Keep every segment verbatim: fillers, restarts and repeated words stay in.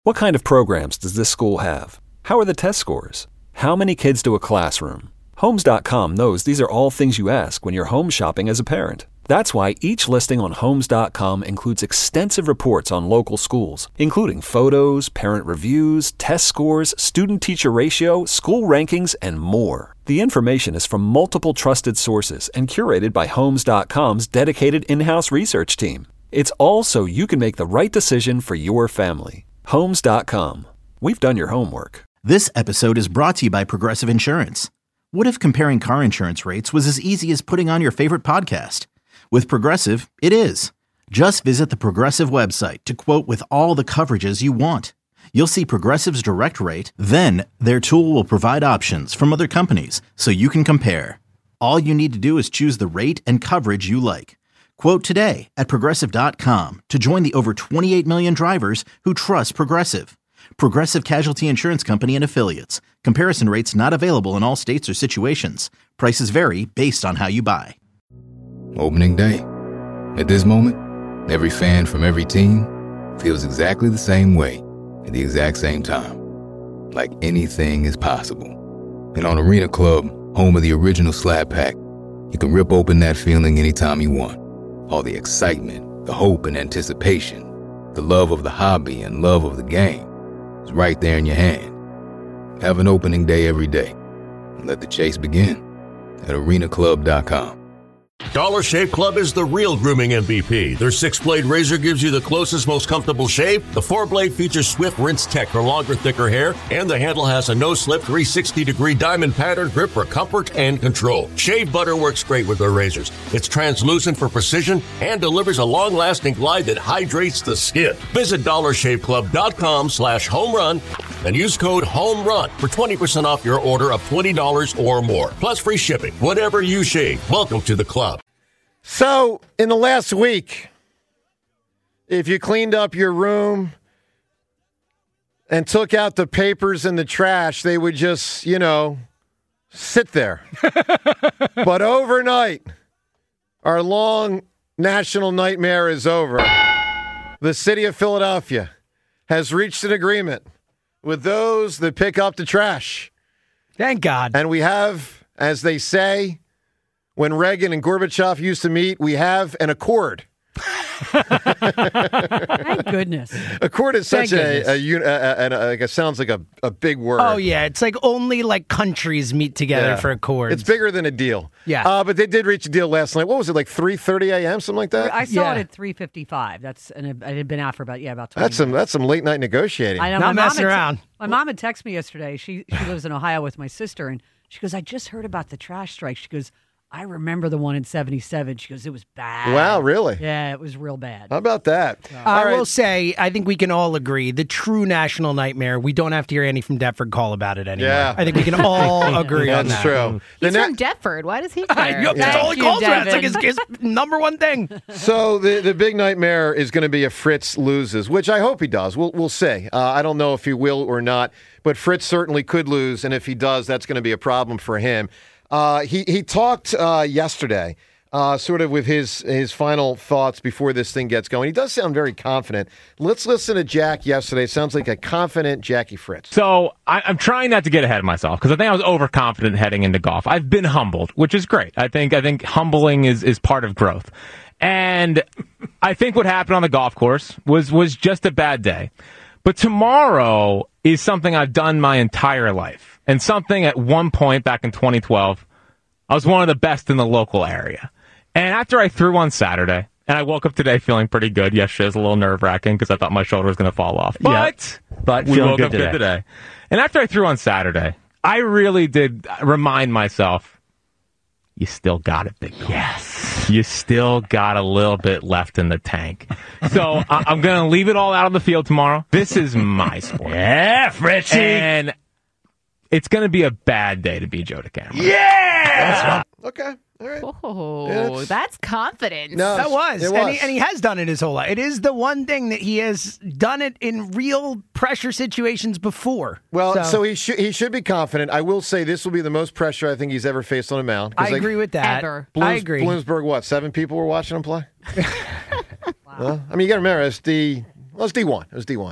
What kind of programs does this school have? How are the test scores? How many kids do a classroom? Homes dot com knows these are all things you ask when you're home shopping as a parent. That's why each listing on Homes dot com includes extensive reports on local schools, including photos, parent reviews, test scores, student-teacher ratio, school rankings, and more. The information is from multiple trusted sources and curated by Homes dot com's dedicated in-house research team. It's all so you can make the right decision for your family. Homes dot com. We've done your homework. This episode is brought to you by Progressive Insurance. What if comparing car insurance rates was as easy as putting on your favorite podcast? With Progressive, it is. Just visit the Progressive website to quote with all the coverages you want. You'll see Progressive's direct rate, then their tool will provide options from other companies so you can compare. All you need to do is choose the rate and coverage you like. Quote today at Progressive dot com to join the over twenty-eight million drivers who trust Progressive. Progressive Casualty Insurance Company and Affiliates. Comparison rates not available in all states or situations. Prices vary based on how you buy. Opening day. At this moment, every fan from every team feels exactly the same way at the exact same time. Like anything is possible. And on Arena Club, home of the original Slab Pack, you can rip open that feeling anytime you want. All the excitement, the hope and anticipation, the love of the hobby and love of the game is right there in your hand. Have an opening day every day. And let the chase begin at arena club dot com. Dollar Shave Club is the real grooming M V P. Their six-blade razor gives you the closest, most comfortable shave. The four-blade features Swift Rinse Tech for longer, thicker hair. And the handle has a no-slip three hundred sixty degree diamond pattern grip for comfort and control. Shave butter works great with their razors. It's translucent for precision and delivers a long-lasting glide that hydrates the skin. Visit dollar shave club dot com slash home run and use code HOMERUN for twenty percent off your order of twenty dollars or more. Plus free shipping. Whatever you shave, welcome to the club. So, in the last week, if you cleaned up your room and took out the papers and the trash, they would just, you know, sit there. But overnight, our long national nightmare is over. The city of Philadelphia has reached an agreement with those that pick up the trash. Thank God. And we have, as they say, when Reagan and Gorbachev used to meet, we have an accord. Thank goodness. Accord is such Thank a, a, a, a, a, like a sounds like a, a big word. Oh, yeah. It's like only like countries meet together Yeah. for accords. It's bigger than a deal. Yeah. Uh, but they did reach a deal last night. What was it, like three thirty a.m., something like that? I saw Yeah. it at three fifty-five. That's and it, it had been out for about yeah about twenty That's some minutes. that's some late night negotiating. I know, Not my mom messing had- around. My mom had texted me yesterday. She she lives in Ohio with my sister, and she goes, "I just heard about the trash strike." She goes, "I remember the one in seventy-seven." She goes, "It was bad." Wow, really? Yeah, it was real bad. How about that? I All right. will say, I think we can all agree, the true national nightmare, we don't have to hear Andy from Deptford call about it anymore. Yeah. I think we can all agree on That's that. true. The He's na- from Deptford. Why does he I care? know, that's Thank all he you, calls about. It's like his, Devin. his number one thing. So the, the big nightmare is going to be if Fritz loses, which I hope he does. We'll we'll see. Uh, I don't know if he will or not, but Fritz certainly could lose, and if he does, that's going to be a problem for him. Uh, he he talked uh, yesterday, uh, sort of with his his final thoughts before this thing gets going. He does sound very confident. Let's listen to Jack yesterday. Sounds like a confident Jackie Fritz. So I, I'm trying not to get ahead of myself because I think I was overconfident heading into golf. I've been humbled, which is great. I think I think humbling is, is part of growth. And I think what happened on the golf course was was just a bad day. But tomorrow is something I've done my entire life. And something at one point back in twenty twelve, I was one of the best in the local area. And after I threw on Saturday, and I woke up today feeling pretty good. Yesterday was a little nerve-wracking because I thought my shoulder was going to fall off. But, but we feeling woke good up today. good today. And after I threw on Saturday, I really did remind myself, you still got it, big dog. Yes. You still got a little bit left in the tank. So I- I'm going to leave it all out on the field tomorrow. This is my sport. Yeah, Fritzy. And it's going to be a bad day to be Joe DeCamera. Yeah. Okay. All right. Oh, It's- that's confidence. No, That was. It And, was. he, and he has done it his whole life. It is the one thing that he has done it in real pressure situations before. Well, so, he should he should be confident. I will say this will be the most pressure I think he's ever faced on a mound. 'Cause, I like, agree with that. Ever. Blooms- I agree. Bloomsburg, what? Seven people were watching him play. Well, I mean, you got to remember it's D. Well, it's D one. It was D one.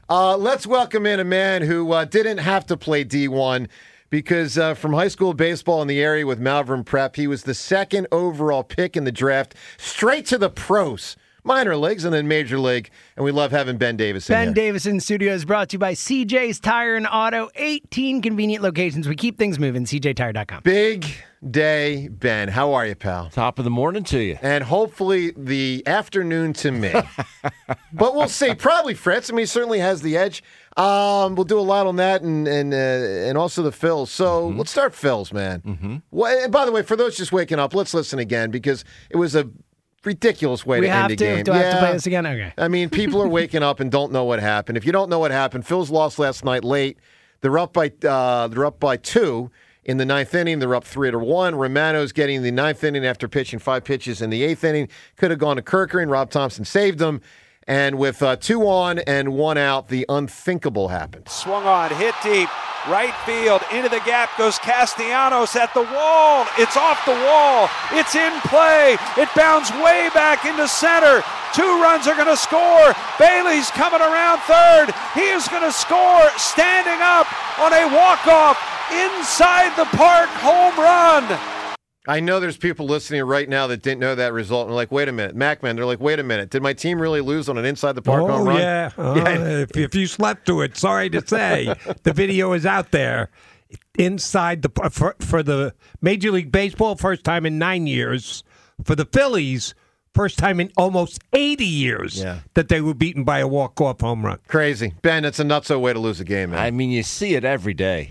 Uh, let's welcome in a man who uh, didn't have to play D one because uh, from high school baseball in the area with Malvern Prep, he was the second overall pick in the draft, straight to the pros. Minor leagues and then major league, and we love having Ben Davis in Ben here. Davis in studio is brought to you by C J's Tire and Auto. eighteen convenient locations. We keep things moving. C J tire dot com. Big day, Ben. How are you, pal? Top of the morning to you. And hopefully the afternoon to me. But we'll see. Probably Fritz. I mean, he certainly has the edge. Um, we'll do a lot on that and and uh, and also the Phils. So mm-hmm. let's start Phils, man. Mm-hmm. Well, and by the way, for those just waking up, let's listen again because it was a ridiculous way we to have end a to. game. Do I yeah. have to play this again? Okay. I mean, people are waking up and don't know what happened. If you don't know what happened, Phils lost last night late. They're up by uh, they're up by two in the ninth inning. They're up three to one. Romano's getting the ninth inning after pitching five pitches in the eighth inning. Could have gone to Kerkering. Rob Thompson saved him. And with uh, two on and one out, the unthinkable happened. Swung on, hit deep, right field, into the gap goes Castellanos at the wall. It's off the wall. It's in play. It bounds way back into center. Two runs are going to score. Bailey's coming around third. He is going to score standing up on a walk-off inside the park home run. I know there's people listening right now that didn't know that result and they're like, wait a minute. MacMan, they're like, wait a minute. Did my team really lose on an inside the park oh, home run? Yeah. Uh, yeah. If, if you slept to it, sorry to say, the video is out there. Inside the for, for the Major League Baseball, first time in nine years. For the Phillies, first time in almost eighty years yeah. that they were beaten by a walk-off home run. Crazy. Ben, that's a nutso way to lose a game, man. I mean, you see it every day.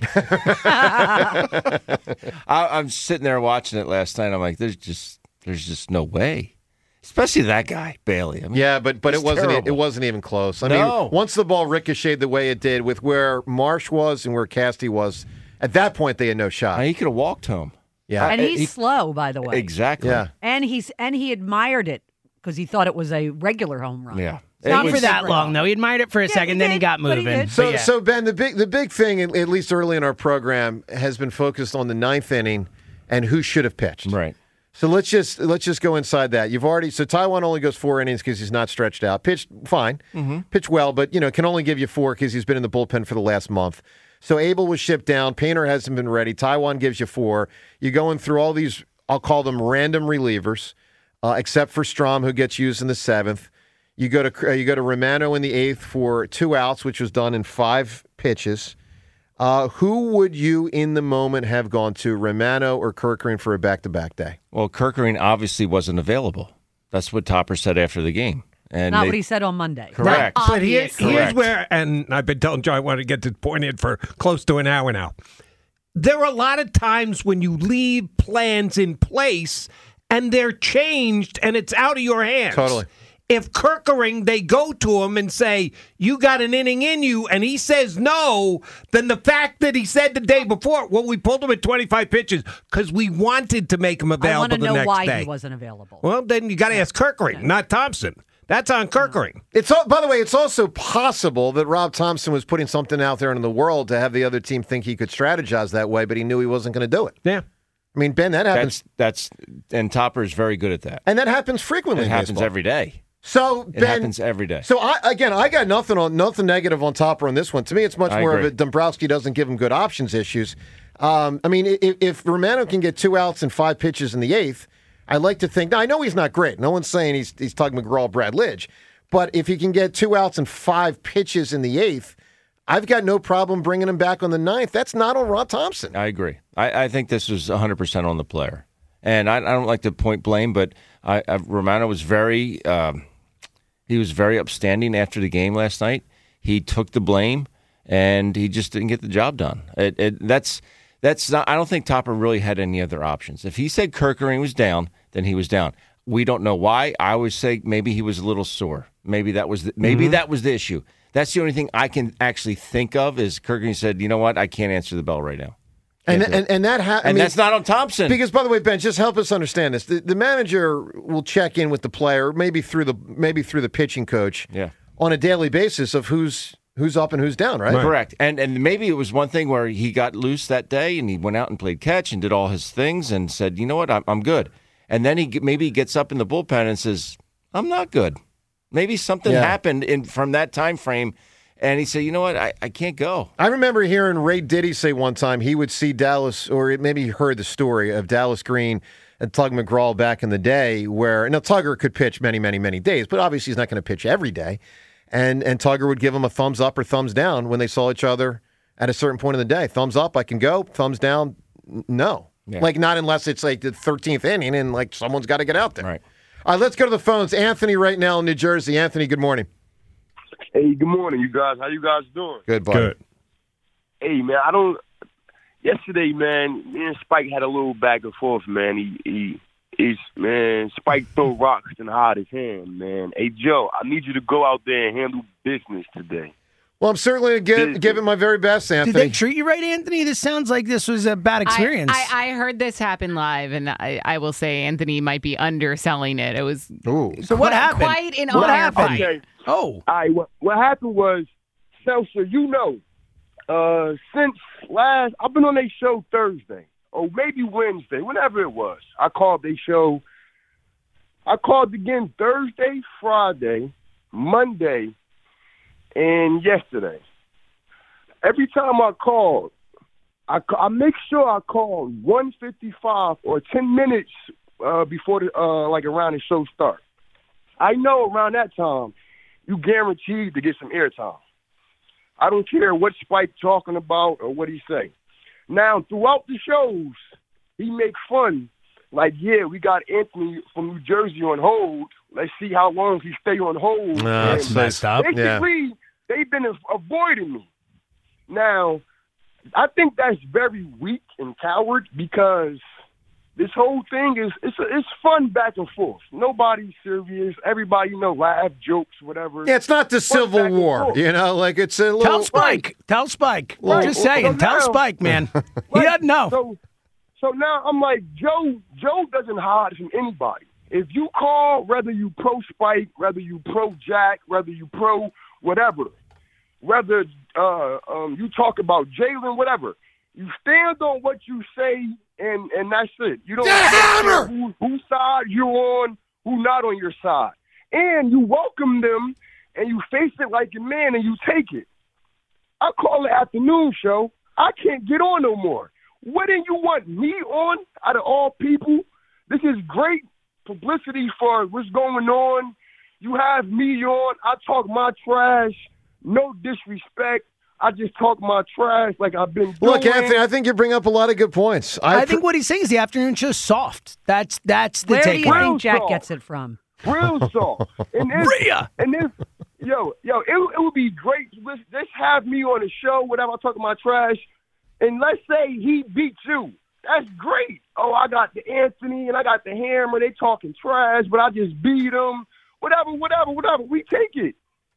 I, I'm sitting there watching it last night. I'm like, there's just there's just no way. Especially that guy, Bailey. I mean, yeah, but but it wasn't terrible. it wasn't even close. I no. mean, once the ball ricocheted the way it did with where Marsh was and where Casty was, at that point they had no shot. I mean, he could have walked home. Yeah, and he's he, slow, by the way. Exactly. Yeah, and he's and he admired it because he thought it was a regular home run. Yeah, it's not was, for that long though. He admired it for a yeah, second, he then did, he got moving. He so yeah. so Ben, the big the big thing, at least early in our program, has been focused on the ninth inning and who should have pitched. Right. So let's just let's just go inside that. You've already so Taiwan only goes four innings because he's not stretched out. Pitched fine, mm-hmm. pitched well, but you know can only give you four because he's been in the bullpen for the last month. So Abel was shipped down. Painter hasn't been ready. Taiwan gives you four. You're going through all these. I'll call them random relievers, uh, except for Strom, who gets used in the seventh. You go to uh, you go to Romano in the eighth for two outs, which was done in five pitches. Uh, who would you, in the moment, have gone to, Romano or Kerkering for a back-to-back day? Well, Kerkering obviously wasn't available. That's what Topper said after the game. And Not they, what he said on Monday. Correct. But here, here's Correct. where, and I've been telling Joe I want to get this point in for close to an hour now. There are a lot of times when you leave plans in place and they're changed and it's out of your hands. Totally. If Kerkering, they go to him and say, you got an inning in you, and he says no, then the fact that he said the day before, well, we pulled him at twenty-five pitches because we wanted to make him I available want to the know next why day. he wasn't available. Well, then you got to ask Kerkering, not Thompson. That's on Kerkering. It's all, by the way, it's also possible that Rob Thompson was putting something out there in the world to have the other team think he could strategize that way, but he knew he wasn't going to do it. Yeah. I mean, Ben, that happens. That's, that's and Topper is very good at that. And that happens frequently It in happens baseball. every day. So, It Ben, happens every day. So, I, again, I got nothing on nothing negative on Topper on this one. To me, it's much I more agree. of a Dombrowski doesn't give him good options issues. Um, I mean, if, if Romano can get two outs and five pitches in the eighth, I'd like to think. Now, I know he's not great. No one's saying he's he's Tug McGraw, Brad Lidge. But if he can get two outs and five pitches in the eighth, I've got no problem bringing him back on the ninth. That's not on Rob Thompson. I agree. I, I think this was one hundred percent on the player. And I, I don't like to point blame, but I, I, Romano was very um, he was very upstanding after the game last night. He took the blame, and he just didn't get the job done. It, it, that's that's not. I don't think Topper really had any other options. If he said Kerkering was down, then he was down. We don't know why. I always say maybe he was a little sore. Maybe that was the, maybe mm-hmm. that was the issue. That's the only thing I can actually think of is Kerkering said, "You know what? I can't answer the bell right now." And, and and that ha- I and mean, that's not on Thompson. Because, by the way, Ben, just help us understand this. The, the manager will check in with the player, maybe through the maybe through the pitching coach, yeah. on a daily basis of who's who's up and who's down, right? right? Correct. And and maybe it was one thing where he got loose that day and he went out and played catch and did all his things and said, "You know what? I'm I'm good." And then he maybe he gets up in the bullpen and says, "I'm not good." Maybe something yeah. happened in from that time frame. And he said, you know what, I, I can't go. I remember hearing Ray Diddy say one time he would see Dallas, or maybe he heard the story of Dallas Green and Tug McGraw back in the day where, now Tugger could pitch many, many, many days, but obviously he's not going to pitch every day. And and Tugger would give him a thumbs up or thumbs down when they saw each other at a certain point in the day. Thumbs up, I can go. Thumbs down, n- no. Yeah. Like not unless it's like the thirteenth inning and like someone's got to get out there. Right. All right, let's go to the phones. Anthony right now in New Jersey. Anthony, good morning. Hey, good morning, you guys. How you guys doing? Good, buddy. Good. Hey, man, I don't. Yesterday, man, me and Spike had a little back and forth, man. He, he, he's man. Spike throw rocks and hide his hand, man. Hey, Joe, I need you to go out there and handle business today. Well, I'm certainly going to give it my very best, Anthony. Did they treat you right, Anthony? This sounds like this was a bad experience. I, I, I heard this happen live, and I, I will say Anthony might be underselling it. It was Ooh. So what quite, happened? quite an What honor happened? fight. Okay. Oh. All right, what, what happened was, Seltzer, you know, uh, since last, I've been on their show Thursday, or maybe Wednesday, whenever it was. I called their show. I called again Thursday, Friday, Monday, and yesterday. Every time I called, I, I make sure I call one fifty-five or ten minutes uh, before the uh, like around the show start. I know around that time you guaranteed to get some airtime. I don't care what Spike talking about or what he say. Now throughout the shows, he make fun like, yeah, we got Anthony from New Jersey on hold. Let's see how long he stay on hold. No, that's messed up. Basically, Yeah. they've been avoiding me. Now, I think that's very weak and coward because this whole thing is it's a, it's fun back and forth. Nobody's serious. Everybody, you know, laugh, jokes, whatever. Yeah, it's not the Fun Civil back and War, forth. you know, like it's a little. Tell Spike. Tell Spike. Right. Just saying. So Tell now- Spike, man. He Right. doesn't know. So, so now I'm like, Joe. Joe doesn't hide from anybody. If you call, whether you pro Spike, whether you pro Jack, whether you pro whatever, whether uh, um, you talk about Jalen, whatever, you stand on what you say, and, and that's it. You don't care who, whose side you're on, who not on your side. And you welcome them, and you face it like a man, and you take it. I call it afternoon show. I can't get on no more. What do you want me on out of all people? This is great publicity for what's going on. You have me on. I talk my trash. No disrespect. I just talk my trash like I've been doing. Look, Anthony, I think you bring up a lot of good points. I, I think what he's saying is the afternoon show's soft. That's that's the Where do you takeaway. think Jack soft. gets it from? Real soft. And this, Rhea! and this, yo, yo, it, it would be great. Let's, let's have me on the show, whatever. I talk my trash, and let's say he beats you. That's great. Oh, I got the Anthony and I got the Hammer. They talking trash, but I just beat them. Whatever, whatever, whatever. We take it.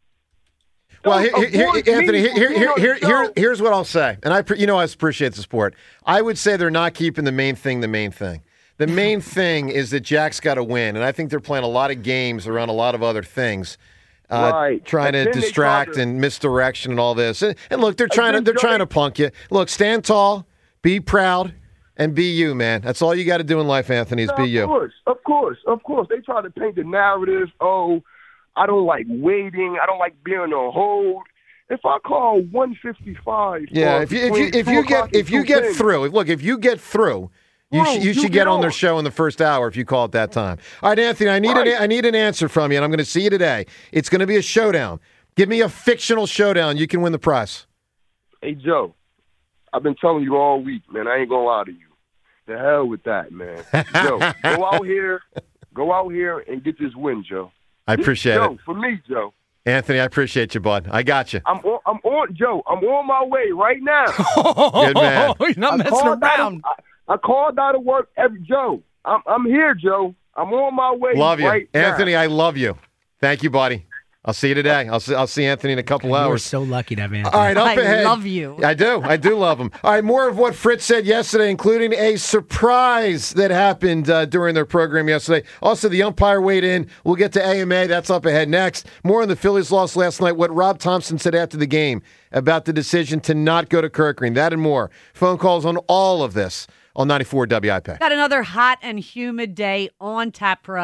Well, Don't here, here, avoid here, me Anthony, here, from here, being here, on the here, here- show. here's what I'll say, and I, pre- you know, I appreciate the sport. I would say they're not keeping the main thing the main thing. The main thing is that Jack's got to win, and I think they're playing a lot of games around a lot of other things, uh, Right. trying And to then they distract try to- and misdirection and all this. And, and look, they're And trying to then they're Joey- trying to punk you. Look, stand tall, be proud, and be you, man. That's all you got to do in life, Anthony, is No, be of you. course, of course, of course. They try to paint the narrative. Oh, I don't like waiting. I don't like being on hold. If I call one fifty-five, Yeah, for if you if you between if two you o'clock get and if you get two ten, through, look, if you get through, you Bro, sh- you you should get get on their on. show in the first hour if you call at that time. All right, Anthony, I need Right. an I need an answer from you, and I'm going to see you today. It's going to be a showdown. Give me a fictional showdown. You can win the prize. Hey Joe, I've been telling you all week, man. I ain't gonna lie to you. The hell with that, man. Joe, go out here, go out here and get this win, Joe. I appreciate Joe, it, for me, Joe. Anthony. I appreciate you, bud. I got you. I'm on, I'm on, Joe. I'm on my way right now. Good man. He's not I messing called out around. of- I, I called out of work. Every Joe, I'm I'm here, Joe. I'm on my way. Love you, right now. Anthony. I love you. Thank you, buddy. I'll see you today. I'll see, I'll see Anthony in a couple You're hours. so lucky to have Anthony. All right, up I ahead. love you. I do. I do love him. All right, more of what Fritz said yesterday, including a surprise that happened uh, during their program yesterday. Also, the umpire weighed in. We'll get to A M A. That's up ahead next. More on the Phillies' loss last night, what Rob Thompson said after the game about the decision to not go to Kirk Green. That and more. Phone calls on all of this on ninety-four W I P. Got another hot and humid day on tap for us.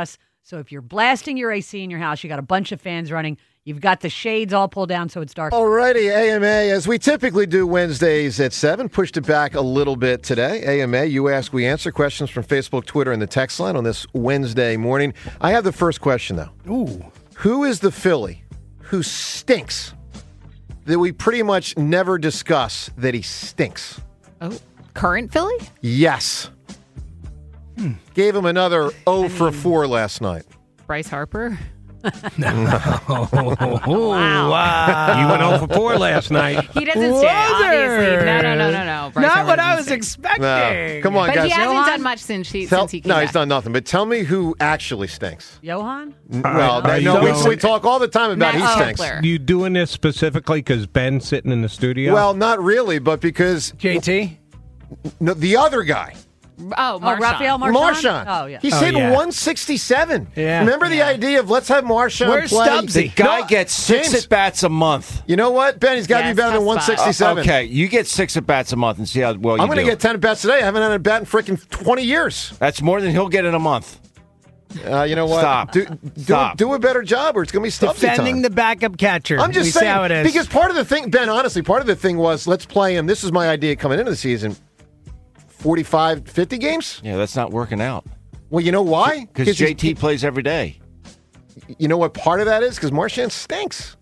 So if you're blasting your A C in your house, you got a bunch of fans running, you've got the shades all pulled down so it's dark. Alrighty, A M A, as we typically do Wednesdays at seven, pushed it back a little bit today. A M A, you ask, we answer questions from Facebook, Twitter, and the text line on this Wednesday morning. I have the first question, though. Ooh. Who is the Philly who stinks that we pretty much never discuss that he stinks? Oh, current Philly? Yes. Hmm. Gave him another oh for four last night. Bryce Harper? wow. wow. You went oh for four last night. He doesn't stay, obviously. No, no, no, no, no. Bryce Not Harper what I was stay. expecting. No. Come on, but guys. he hasn't Johan? done much since he, Tell, since he came No, back. he's done nothing. But tell me who actually stinks. Johan? Well, Are no, you we, we talk all the time about Matt he stinks. Kepler. You doing this specifically because Ben's sitting in the studio? Well, not really, but because J T? no, the other guy. Oh, Oh, Marshawn. Raphael Marshawn? Marshawn. Oh, yeah. He's Oh, hitting yeah. one sixty-seven. Yeah. Remember the Yeah. idea of let's have Marshawn Where's play? Stubbsy? The guy No, gets six James. at bats a month. You know what, Ben? He's got to Yeah, be better it's than tough one spot. sixty-seven. Okay, you get six at bats a month and see how well you I'm going to do. get ten at bats today. I haven't had a bat in freaking twenty years. That's more than he'll get in a month. Uh, you know what? Stop. Do, do, Stop. do a better job or it's going to be Stubbsy Defending time. the backup catcher. I'm just we saying, see how it is. because part of the thing, Ben, honestly, part of the thing was let's play him. This is my idea coming into the season. forty-five, fifty games? Yeah, that's not working out. Well, you know why? Because J he's- T plays every day. You know what part of that is? Because Marchand stinks.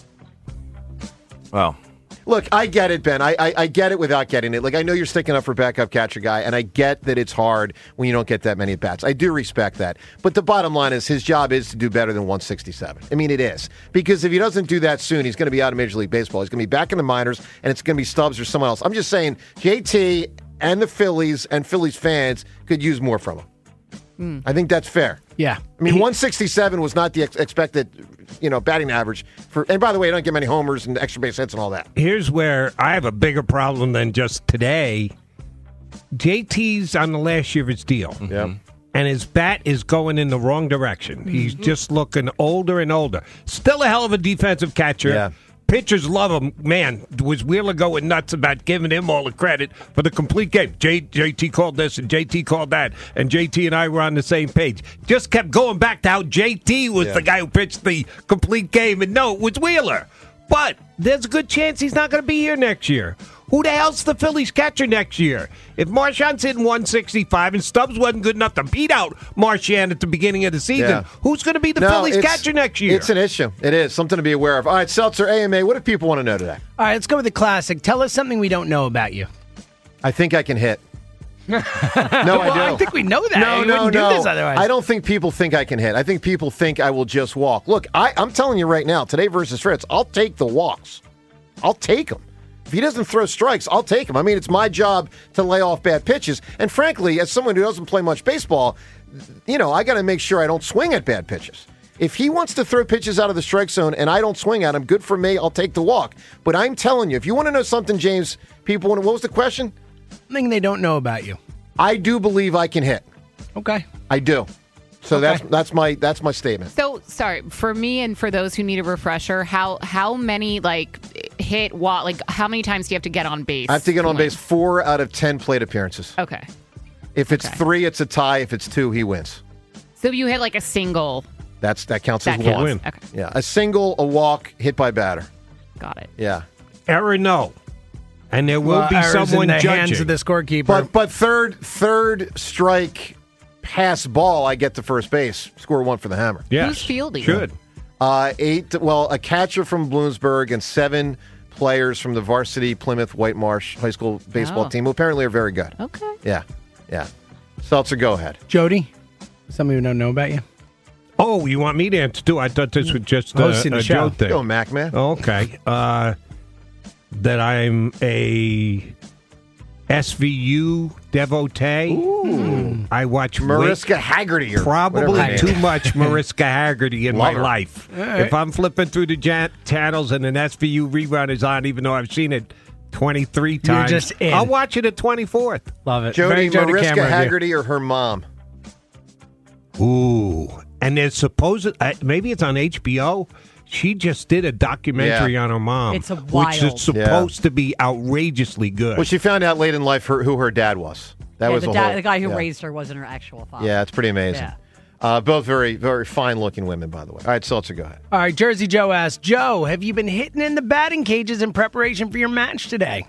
Well, Look, I get it, Ben. I, I I get it without getting it. Like, I know you're sticking up for backup catcher guy, and I get that it's hard when you don't get that many at-bats. I do respect that. But the bottom line is his job is to do better than one sixty-seven. I mean, it is. Because if he doesn't do that soon, he's going to be out of Major League Baseball. He's going to be back in the minors, and it's going to be Stubbs or someone else. I'm just saying J T and the Phillies and Phillies fans could use more from him. Mm. I think that's fair. Yeah. I mean, one sixty-seven was not the ex- expected, you know, batting average. For. And by the way, you don't get many homers and extra base hits and all that. Here's where I have a bigger problem than just today. J T's on the last year of his deal. Yeah. And his bat is going in the wrong direction. He's just looking older and older. Still a hell of a defensive catcher. Yeah. Pitchers love him. Man, was Wheeler going nuts about giving him all the credit for the complete game. J, JT called this and J T called that, and J T and I were on the same page. Just kept going back to how J T was Yeah. the guy who pitched the complete game, and no, it was Wheeler. But there's a good chance he's not going to be here next year. Who the hell's the Phillies catcher next year? If Marchand's hitting one sixty-five and Stubbs wasn't good enough to beat out Marchand at the beginning of the season, Yeah. who's going to be the No, Phillies it's- catcher next year? It's an issue. It is something to be aware of. All right, Seltzer, A M A, what do people want to know today? All right, let's go with the classic. Tell us something we don't know about you. I think I can hit. No, I Well, do. I think we know that. No, We no, wouldn't do no. this otherwise. I don't think people think I can hit. I think people think I will just walk. Look, I, I'm telling you right now, today versus Fritz, I'll take the walks. I'll take them. If he doesn't throw strikes, I'll take him. I mean, it's my job to lay off bad pitches. And frankly, as someone who doesn't play much baseball, you know, I got to make sure I don't swing at bad pitches. If he wants to throw pitches out of the strike zone and I don't swing at him, good for me. I'll take the walk. But I'm telling you, if you want to know something, James, people want to, what was the question? Something they don't know about you. I do believe I can hit. Okay. I do. So Okay. that's that's my that's my statement. So sorry for me and for those who need a refresher. How how many like hit what like how many times do you have to get on base? I have to get on Like- base four out of ten plate appearances. Okay, If it's Okay. three, it's a tie. If it's two, he wins. so you hit like a single. That's that counts That as counts. one. Win. Okay, Yeah, a single, a walk, hit by batter. got it. Yeah, Error, no. And there will Well, be errors someone in the judging. hands of the scorekeeper. but but third third strike pass ball, I get to first base. Score one for the Hammer. Yes. Who's fielding? Should. Uh, eight. Well, a catcher from Bloomsburg and seven players from the varsity Plymouth White Marsh High School baseball Oh. team, who apparently are very good. Okay. Yeah, yeah. Seltzer, go ahead. Jody, something we don't know about you. Oh, you want me to answer too? I thought this was just a, Hosting the a show. joke thing. Go, Mac, man. Okay. Uh, that I'm a S V U devotee. Ooh. I watch way- Mariska Haggerty. Or probably whatever her too name is. much Mariska Haggerty in Love my her. life. right. If I'm flipping through the ja- channels and an S V U rerun is on, even though I've seen it twenty-three times, just in. I'll watch it at twenty-fourth. Love it. Jody, Very Jody Mariska Cameron of you. Haggerty or her mom? Ooh. And there's supposed, uh, maybe it's on H B O. She just did a documentary Yeah. on her mom. It's a Which wild. is supposed to be outrageously good. Well, she found out late in life her, who her dad was. That yeah, was the, the da- whole. the guy who yeah. raised her wasn't her actual father. Yeah, it's pretty amazing. Yeah. Uh, both very, very fine-looking women, by the way. All right, Seltzer, go ahead. All right, Jersey Joe asks, Joe, have you been hitting in the batting cages in preparation for your match today?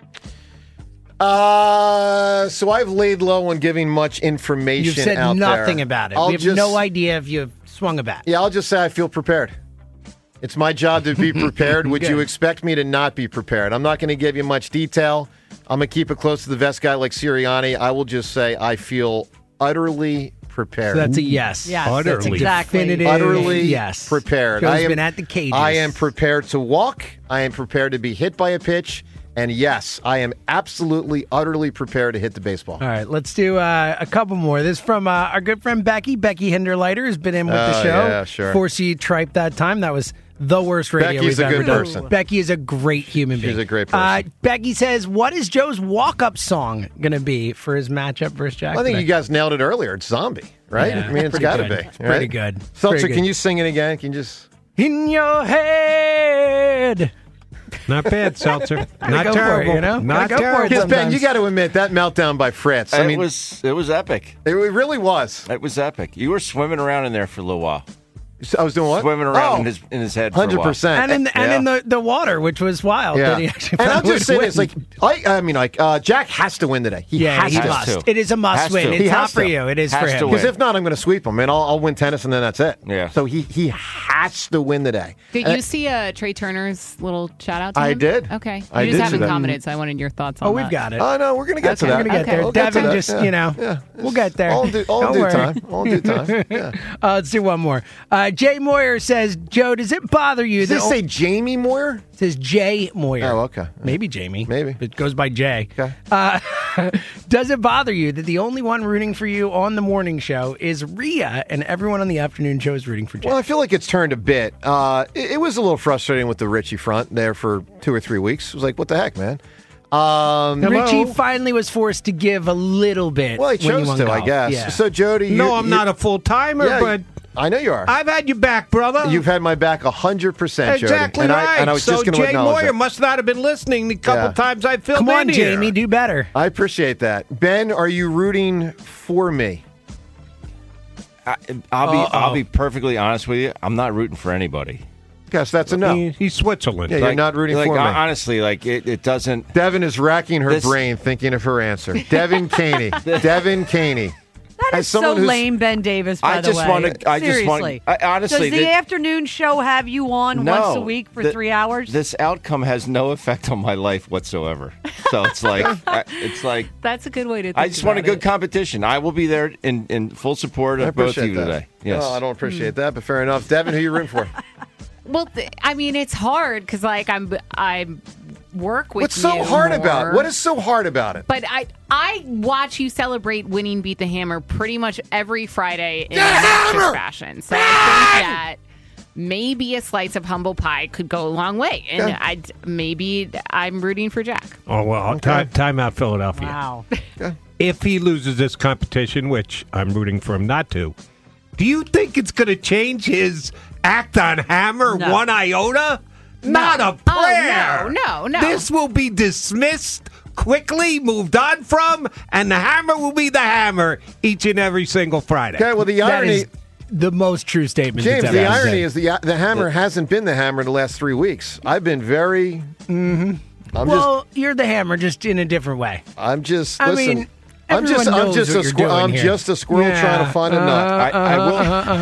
Uh, so I've laid low on giving much information. You've said out nothing there. about it. I'll we have just, no idea if you've swung a bat. Yeah, I'll just say I feel prepared. It's my job to be prepared. Would you expect me to not be prepared? I'm not going to give you much detail. I'm going to keep it close to the vest guy like Sirianni. I will just say I feel utterly prepared. So that's a yes. Yes, Utterly. that's exactly. Definitive Utterly yes. prepared. Joe's I am, been at the cages. I am prepared to walk. I am prepared to be hit by a pitch. And yes, I am absolutely, utterly prepared to hit the baseball. All right, let's do uh, a couple more. This is from uh, our good friend Becky. Becky Hinderleiter has been in with the Oh, show. yeah, sure. four C Tripe that time. That was the worst radio Becky's we've a ever good done. person. Becky is a great human being. She's a great person. Uh, Becky says, what is Joe's walk-up song going to be for his matchup versus Jack I think today? you guys nailed it earlier. It's Zombie, right? Yeah, I mean, it's pretty got to good. be. It's right? pretty good. Seltzer, Pretty can good. you sing it again? Can you just... In your head. Not bad, Seltzer. Gotta Not go for it, terrible. you know? Not Gotta go for it terrible. Because, Ben, sometimes. you got to admit, that meltdown by Fritz. I it mean, was it was epic. it really was. It was epic. You were swimming around in there for a little while. I was doing what? Swimming around Oh, in his in his head for a one hundred while. percent. And in, the, and Yeah. in the, the water, which was wild. Yeah. That he actually And found I'm a way just to saying, it's win. like, I, I mean, like, uh, Jack has to win today. He yeah, has he to. must. to. It is a must Has win. to. It's He not has for to. you. It is Has for to him. win. Because if not, I'm going to sweep him, and I'll, I'll win tennis, and then that's it. Yeah. So he, he has to win today. Did And- you see uh, Trey Turner's little shout out to I him? did. Okay. You I just did see haven't that. commented, so I wanted your thoughts on Oh, that. we've got it. Oh, no, we're going to get to Okay. that. We're gonna get Okay. there. We'll get to Devin that. just, Yeah. you know, Yeah. we'll get there. All in due, all in Don't due worry. time. All in due time. Yeah. Uh, let's do one more. Uh, Jay Moyer says, Joe, does it bother you Does that this say Jamie Moyer? It says Jay Moyer. Oh, okay. Maybe Jamie. Maybe. It goes by Jay. Okay. Uh, does it bother you that the only one rooting for you on the morning show is Rhea and everyone on the afternoon show is rooting for Jay? Well, I feel like it's turned a bit. Uh, it, it was a little frustrating with the Richie front there for two or three weeks. It was like, what the heck, man? Um, Richie finally was forced to give a little bit. well, he when chose won to, I golf. guess. Yeah. So, Jody, you, No, I'm you- not a full timer, Yeah, but I know you are. I've had your back, brother. You've had my back one hundred percent, Jody. exactly and right. I, and I was so just going to Jay acknowledge Moyer that. must not have been listening the couple Yeah. times I filled Come on, in here. Jamie, do better. I appreciate that. Ben, are you rooting for me? I, I'll be Uh-oh. I'll be perfectly honest with you. I'm not rooting for anybody. Yes, that's a no. He- he's Switzerland. Yeah, you're not rooting like, for me. Honestly, like it, it doesn't. Devin is racking her This- brain thinking of her answer. Devin Caney. Devin Caney. That As is so someone who's- lame, Ben Davis, by I the just way. wanna- I just want- Seriously. I- honestly, Does the the- afternoon show have you on No, once a week for the- three hours? This outcome has no effect on my life whatsoever. So it's like I, it's like That's a good way to think I just want a about good it. competition. I will be there in, in full support I of both of appreciate you that. today. Yes. No, I don't appreciate that, but fair enough. Devin, who you rooting for? Well, th- I mean, it's hard because, like, I'm I work with What's so you hard more. about it? What is so hard about it? But I I watch you celebrate winning Beat the Hammer pretty much every Friday in obnoxious fashion. So I think that maybe a slice of humble pie could go a long way, and Okay. I maybe I'm rooting for Jack. Oh, well, time, time out Philadelphia. Wow. If he loses this competition, which I'm rooting for him not to, do you think it's going to change his act on Hammer No. one iota? Not a Oh, prayer. no, no, no. This will be dismissed quickly, moved on from, and the Hammer will be the Hammer each and every single Friday. Okay, well, the That irony, is the most true statement. James, that's the ever been irony said. is the the hammer hasn't been the hammer the last three weeks. I've been very. Mm-hmm. I'm well, you're the Hammer, just in a different way. just. I'm just. I Listen. mean, I'm just. everyone I'm knows just what a you're squirrel. doing I'm here. just a squirrel Yeah, trying to find a nut. I, I will.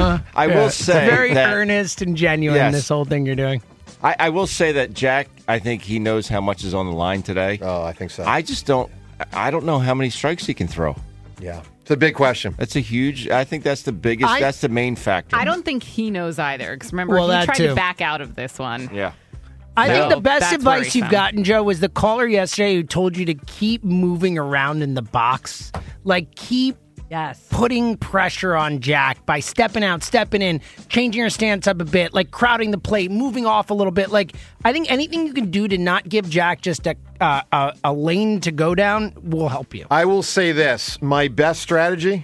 I will Yeah. say very that earnest and genuine. Yes. This whole thing you're doing. I, I will say that Jack. I think he knows how much is on the line today. Oh, I think so. I just don't. I don't know how many strikes he can throw. yeah, it's a big question. That's a huge. I think that's the biggest. I- that's the main factor. I don't think he knows either. Because remember, Well, he that tried too. to back out of this one. Yeah. I No. think the best That's advice you've worrisome. gotten, Joe, was the caller yesterday who told you to keep moving around in the box. Like, keep Yes. putting pressure on Jack by stepping out, stepping in, changing your stance up a bit, like crowding the plate, moving off a little bit. Like, I think anything you can do to not give Jack just a uh, a, a lane to go down will help you. I will say this: my best strategy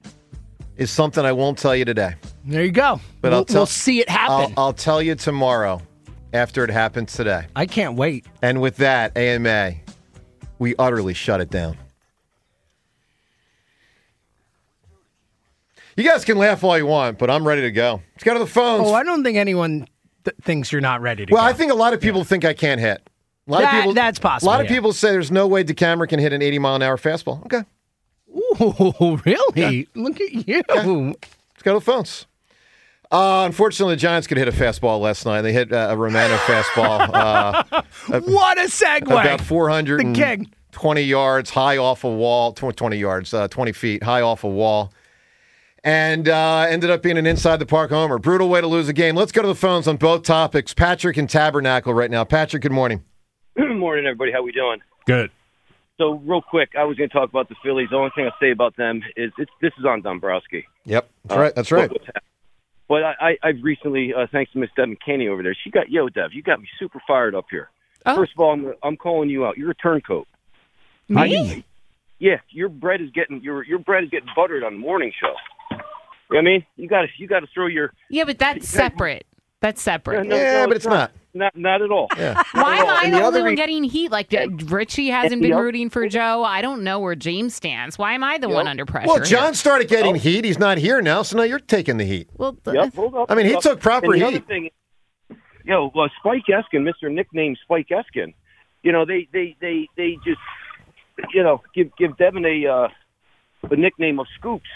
is something I won't tell you today, There you go. but we'll, I'll tell, we'll see it happen. I'll, I'll tell you tomorrow after it happens today. I can't wait. And with that, A M A, we utterly shut it down. You guys can laugh all you want, but I'm ready to go. Let's go to the phones. Oh, I don't think anyone th- thinks you're not ready to well, go. I think a lot of people think I can't hit. A lot That- of people, that's possible, A lot of yeah. people say there's no way DeCamera can hit an eighty mile an hour fastball. Okay. Ooh, really? Look at you. Let's go to the phones. Uh, unfortunately, the Giants could hit a fastball last night. They hit uh, a Romano fastball. Uh, What a segue. About four hundred The king. twenty yards, high off a wall. tw- twenty yards, uh, twenty feet, high off a wall. And uh, ended up being an inside the park homer. Brutal way to lose a game. Let's go to the phones on both topics. Patrick and Tabernacle right now. Patrick, good morning. Good morning, everybody. How we doing? Good. So, real quick, I was going to talk about the Phillies. The only thing I'll say about them is it's, this is on Dombrowski. Yep, that's right. That's right. But I, I, I've recently, uh, thanks to Miss Deb McKinney over there, she got, yo, Dev, you got me super fired up here. Oh. First of all, I'm, I'm calling you out. You're a turncoat. Me? Yeah, your bread is getting your your bread is getting buttered on the morning show. You know what I mean? You got to you got to throw your Yeah, but that's separate. That's separate. No, no, Yeah, no, but it's not. Not not at all. Yeah. Why am I And the the only other one re- getting heat? Like uh, Richie hasn't And been the oth- rooting for Joe. I don't know where James stands. Why am I the Yep. one under pressure? Well, John here? started getting heat. He's not here now, so now you're taking the heat. Well, th- Yep, hold up. I mean, he hold up. took proper And the other heat. thing, yo, uh, Spike Eskin, Mister Nickname Spike Eskin, you know, they, they, they, they just, you know, give give Devin a uh, a nickname of Scoops.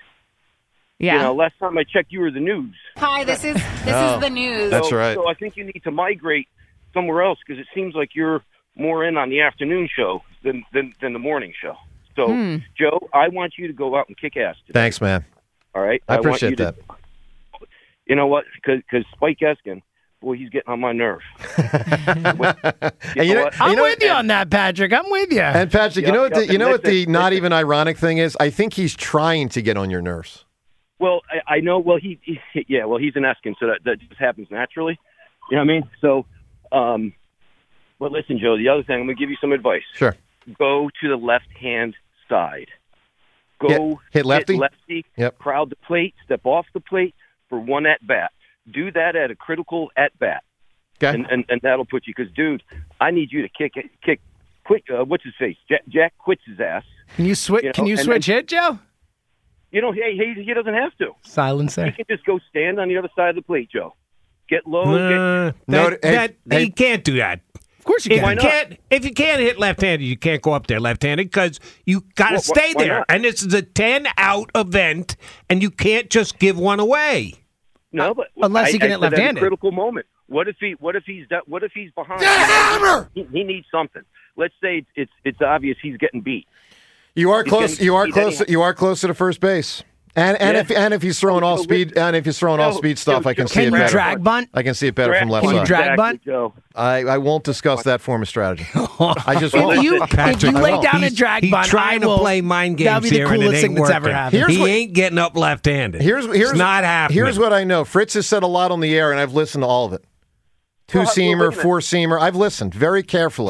yeah. You know, last time I checked, you were the news. Hi, this is this Oh, is the news. That's so, right. So I think you need to migrate somewhere else because it seems like you're more in on the afternoon show than than, than the morning show. So, Hmm. Joe, I want you to go out and kick ass today. Thanks, man. All right? I want appreciate you to- that. You know what? Because Spike Eskin, boy, he's getting on my nerve. And you know know, what? I'm you know- with you on that, Patrick. I'm with you. And Patrick, you Yep, know what? yep, The, you know and what the listen, not listen. even ironic thing is? I think he's trying to get on your nerves. Well, I, I know. Well, he, he, yeah. Well, he's an Eskin, so that, that just happens naturally. You know what I mean? So, um, but listen, Joe. The other thing, I'm going to give you some advice. Sure. Go to the left-hand side. Go Hit- hit lefty? Hit lefty. Yep. Crowd the plate. Step off the plate for one at bat. Do that at a critical at bat, Okay. and, and and that'll put you. Because, dude, I need you to kick it. Kick. Quick. Uh, what's his face? Jack, Jack quits his ass. Can you switch? You know, Can you and- switch hit, Joe? You know, hey, he, he doesn't have to. Silence He there. can just go stand on the other side of the plate, Joe. Get low. Nah, get, No, that, hey, that, hey. you can't do that. Of course you If can. you can't, if you can't hit left-handed, you can't go up there left-handed because you got to Well, wh- stay why there. not? And this is a ten-out event, and you can't just give one away. no, but Unless I, he can I hit said that's a left-handed. critical moment. What if he? What if he's? do- What if he's behind? He, he needs something. Let's say it's, it's it's obvious he's getting beat. You are He's close. getting You are beat close. anyhow. You are closer to first base. And and Yeah. if and if he's throwing Oh, all so speed listen- and if he's throwing all Joe, speed stuff, Joe, I can Joe, see it Can you better. drag bunt? I can see it better from left Can you side. drag Exactly, bunt? Joe. I, I won't discuss that form of strategy. I just won't. If you, if Patrick, you I lay won't. down a He's- drag he's bunt, trying I will, to play mind that'll games be the here, and it coolest ain't thing that's ever working. happened. Here's he what- ain't getting up left-handed. Here's here's it's not happening. Here's what I know. Fritz has said a lot on the air, and I've listened to all of it. Two Well, seamer, well, wait a four seamer. I've listened very carefully.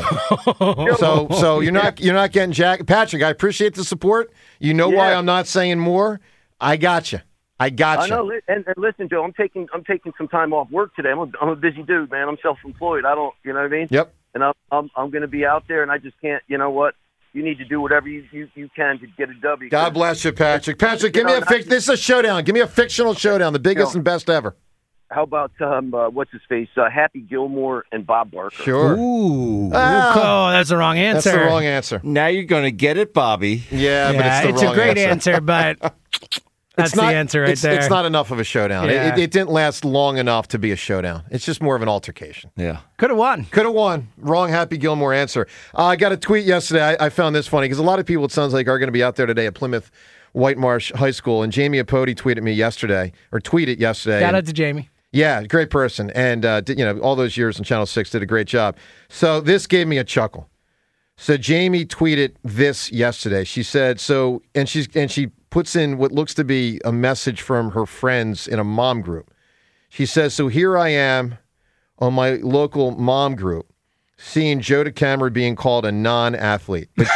so so you're not you're not getting Jack Patrick. I appreciate the support. You know why Yeah. I'm not saying more. I got you. I got I you. know. li- And, and listen, Joe, I'm taking I'm taking some time off work today. I'm a, I'm a busy dude, man. I'm self-employed. I don't, you know what I mean? Yep. And I'm I'm, I'm going to be out there, and I just can't. You know what? You need to do whatever you, you, you can to get a W. God bless you, Patrick. Patrick, give You me know, a fic- this is a showdown. Give me a fictional showdown, the biggest know, and best ever. How about um, uh, what's his face? Uh, Happy Gilmore and Bob Barker. Sure. Ooh. Ah, Oh, that's the wrong answer. that's the wrong answer. Now you're going to get it, Bobby. Yeah, but Yeah, it's the it's a wrong great answer. answer, but that's It's not, the answer right it's, there. It's not enough of a showdown. It- Yeah. It, it didn't last long enough to be a showdown. It's just more of an altercation. Yeah. Could have won. Could have won. Wrong Happy Gilmore answer. Uh, I got a tweet yesterday. I, I found this funny because a lot of people, it sounds like, are going to be out there today at Plymouth White Marsh High School. And Jamie Apodi tweeted me yesterday, or tweeted yesterday. Shout and- out to Jamie. Yeah, great person. And, uh, did, you know, all those years on Channel six did a great job. So this gave me a chuckle. So Jamie tweeted this yesterday. She said, so, and she's, and she puts in what looks to be a message from her friends in a mom group. She says, so here I am on my local mom group seeing Joe DeCamera being called a non-athlete. But-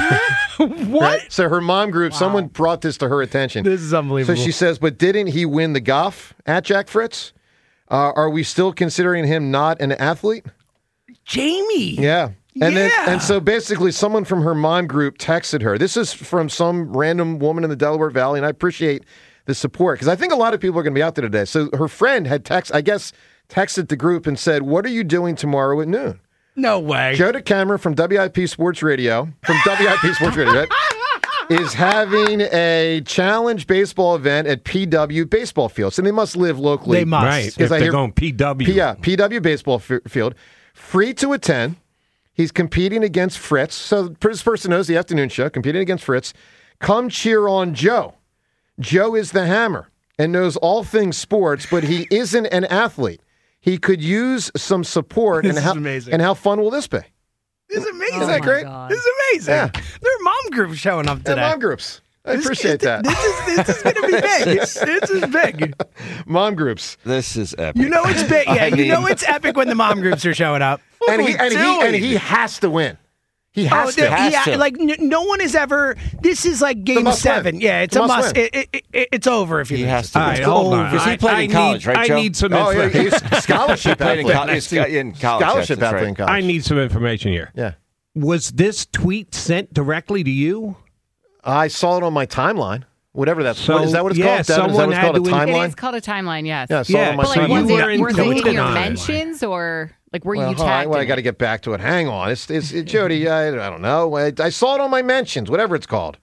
What? Right? So her mom group, someone brought this to her attention. This is unbelievable. So she says, but didn't he win the Goff at Jack Fritz? Uh, are we still considering him not an athlete? Jamie. Yeah. And then Yeah. and so basically someone from her mom group texted her. This is from some random woman in the Delaware Valley, and I appreciate the support, because I think a lot of people are going to be out there today. So her friend had text, I guess, texted the group and said, "What are you doing tomorrow at noon?" No way. Joe DeCamera from W I P Sports Radio, from W I P Sports Radio, right, is having a challenge baseball event at P W Baseball Field. So they must live locally. They must. Right, if I they're hear, going P W. P, yeah, P W Baseball f- Field. Free to attend. He's competing against Fritz. So this person knows the afternoon show, competing against Fritz. Come cheer on Joe. Joe is the hammer and knows all things sports, but he isn't an athlete. He could use some support. This and is how, amazing. And how fun will this be? This is amazing. Isn't that great? God. This is amazing. Yeah. There are mom groups showing up Yeah, today. mom groups. I This- appreciate that. This is, this is going to be big. This is big. Mom groups. This is epic. You know it's big. Yeah, I you mean- know it's epic when the mom groups are showing up. And he, and, he, and he has to win. He has oh, to. there- yeah, like n- no one has ever. This is like game must seven. win. Yeah, it's It's a a must must. win. It, it, it, it's over if you He lose. has to All win. right, hold on. Because he I- played I in college, need- right, I Joe? need some Oh, yeah, information. he's scholarship He played in athlete. college. He's got- in college. Scholarship yes, that's athlete in right. college. I need some information here. Yeah. Was this tweet sent directly to you? I saw it on my timeline. Whatever that's. So, what, is that what it's yeah, called? Devin? Is that someone what it's had called? A to in- It timeline? is called a timeline, yes. Yeah, I saw it Yeah, on my But like, so timeline. was you it, were were they in included your on it. mentions or like were Well, you huh, I, tagged? well, I in got to it? get back to it. Hang on. It's, it's it, Jody. I, I don't know. I, I saw it on my mentions. Whatever it's called.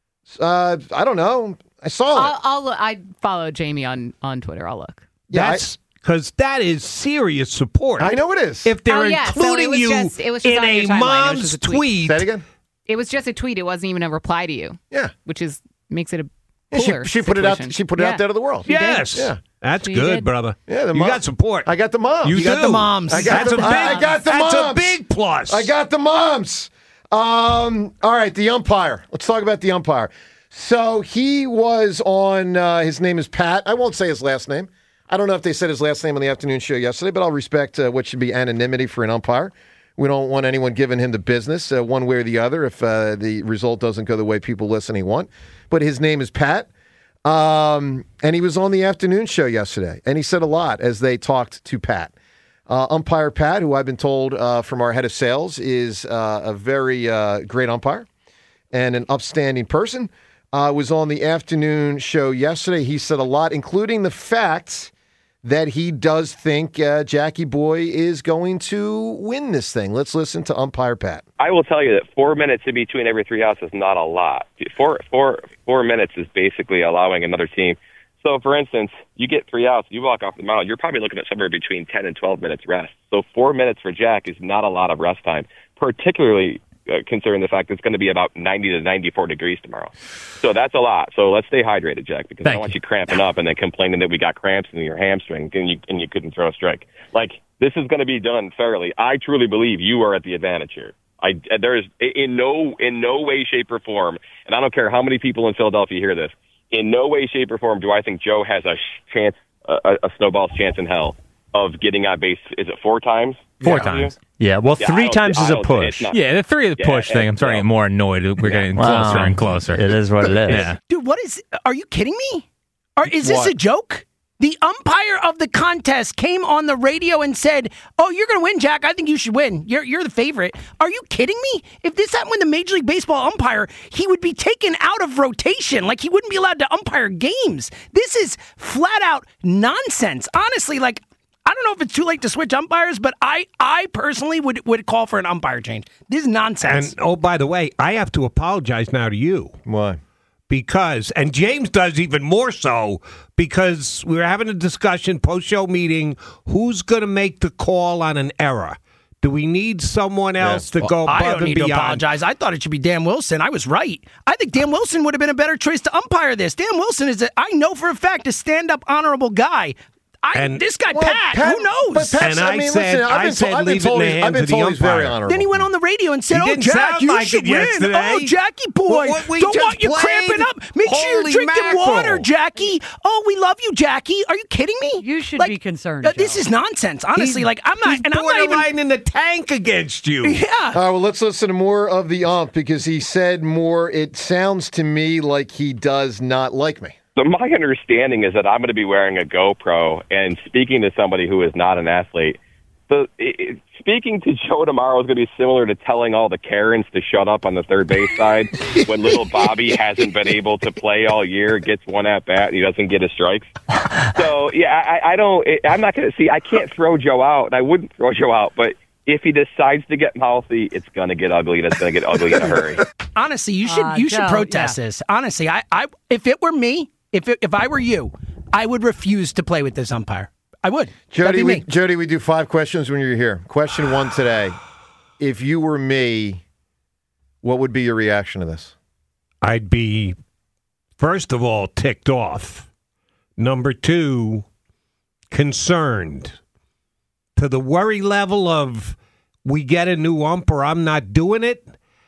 Uh, I don't know. I saw it. I'll, I'll look- I follow Jamie on on Twitter. I'll look. Yeah, I- That's because that is serious support. I know it is. If they're Oh, yeah, so it including was you just- it was just in on a your timeline. It was mom's just a tweet, tweet. Say it again. It was just a tweet. It wasn't even a reply to you. Yeah. Which is makes it a Yeah, she, cooler she put it out. situation. She put it Yeah. out there to the world. yes, Yeah. that's So you good, did. brother. Yeah, the you mom- got support. I got the moms. You, You got do. the moms. I got That's the, a big. I got the that's moms. a big plus. I got the moms. Um, all right, the umpire. Let's talk about the umpire. So he was on, uh, his name is Pat. I won't say his last name. I don't know if they said his last name on the afternoon show yesterday, but I'll respect uh, what should be anonymity for an umpire. We don't want anyone giving him the business uh, one way or the other if uh, the result doesn't go the way people listening want. But his name is Pat. Um, and he was on the afternoon show yesterday, and he said a lot as they talked to Pat. Uh, umpire Pat, who I've been told uh, from our head of sales is uh, a very uh, great umpire and an upstanding person, uh, was on the afternoon show yesterday. He said a lot, including the fact that he does think uh, Jackie Boy is going to win this thing. Let's listen to umpire Pat. I will tell you that four minutes in between every three outs is not a lot. Four, four, four minutes is basically allowing another team. So, for instance, you get three outs, you walk off the mound, you're probably looking at somewhere between ten and twelve minutes rest. So four minutes for Jack is not a lot of rest time, particularly uh, considering the fact that it's going to be about ninety to ninety-four degrees tomorrow. So that's a lot. So let's stay hydrated, Jack, because I don't want you cramping up and then complaining that we got cramps in your hamstring and you, and you couldn't throw a strike. Like, this is going to be done fairly. I truly believe you are at the advantage here. I, there is in no in no way, shape, or form, and I don't care how many people in Philadelphia hear this, in no way, shape, or form do I think Joe has a chance, a, a snowball's chance in hell of getting on base. Is it four times? Four Yeah. times. Yeah, well, Yeah, I three don't- times I is a don't think it's push. not- Yeah, the three of the Yeah, push thing. I'm starting to get more annoyed. We're getting Wow. closer and closer. It is what it is. Yeah. Dude, what is? Are you kidding me? Or is this What? a joke? The umpire of the contest came on the radio and said, "Oh, you're going to win, Jack. I think you should win. You're you're the favorite." Are you kidding me? If this happened with the Major League Baseball umpire, he would be taken out of rotation. Like he wouldn't be allowed to umpire games. This is flat out nonsense. Honestly, like I don't know if it's too late to switch umpires, but I I personally would would call for an umpire change. This is nonsense. And oh, by the way, I have to apologize now to you. Why? Because, and James does even more so, because we were having a discussion, post-show meeting, who's going to make the call on an error? Do we need someone else to go above I don't and need beyond? to apologize. I thought it should be Dan Wilson. I was right. I think Dan Wilson would have been a better choice to umpire this. Dan Wilson is, a, I know for a fact, a stand-up, honorable guy. I, And- this guy, Well, Pat, Pat- who knows? but Pat's- And I I mean, said- listen, I've I been said told, I've been leave it in told, the he's- I've hands been of the told he's very umpire. honorable. Then he went on the radio and said, He "Oh, didn't Jack, sound you like should it yesterday. win. Oh, Jackie boy, Well, what we don't just want you played? cramping up. Make sure you're Holy drinking mackerel. water, Jackie. Oh, we love you, Jackie. Are you kidding me? You should Like, be concerned. uh, this Joe. is nonsense. Honestly, He's- like I'm not, he's and I'm not even. borderline in the tank against you. Yeah. All right, well, let's listen to more of the ump because he said more. It sounds to me like he does not like me. So my understanding is that I'm going to be wearing a GoPro and speaking to somebody who is not an athlete. the it, speaking to Joe tomorrow is going to be similar to telling all the Karens to shut up on the third base side when little Bobby hasn't been able to play all year, gets one at bat, and he doesn't get his strikes. So yeah, I, I don't. I'm not going to see. I can't throw Joe out, and I wouldn't throw Joe out, but if he decides to get mouthy, it's going to get ugly, and it's going to get ugly in a hurry. Honestly, you should Uh, you should Joe, protest yeah. this. Honestly, I, I if it were me, if it, if I were you, I would refuse to play with this umpire. I would. That'd Jody, be we, me. Jody, we do five questions when you're here. Question one today. If you were me, what would be your reaction to this? I'd be, first of all, ticked off. Number two, concerned. To the worry level of we get a new ump or I'm not doing it,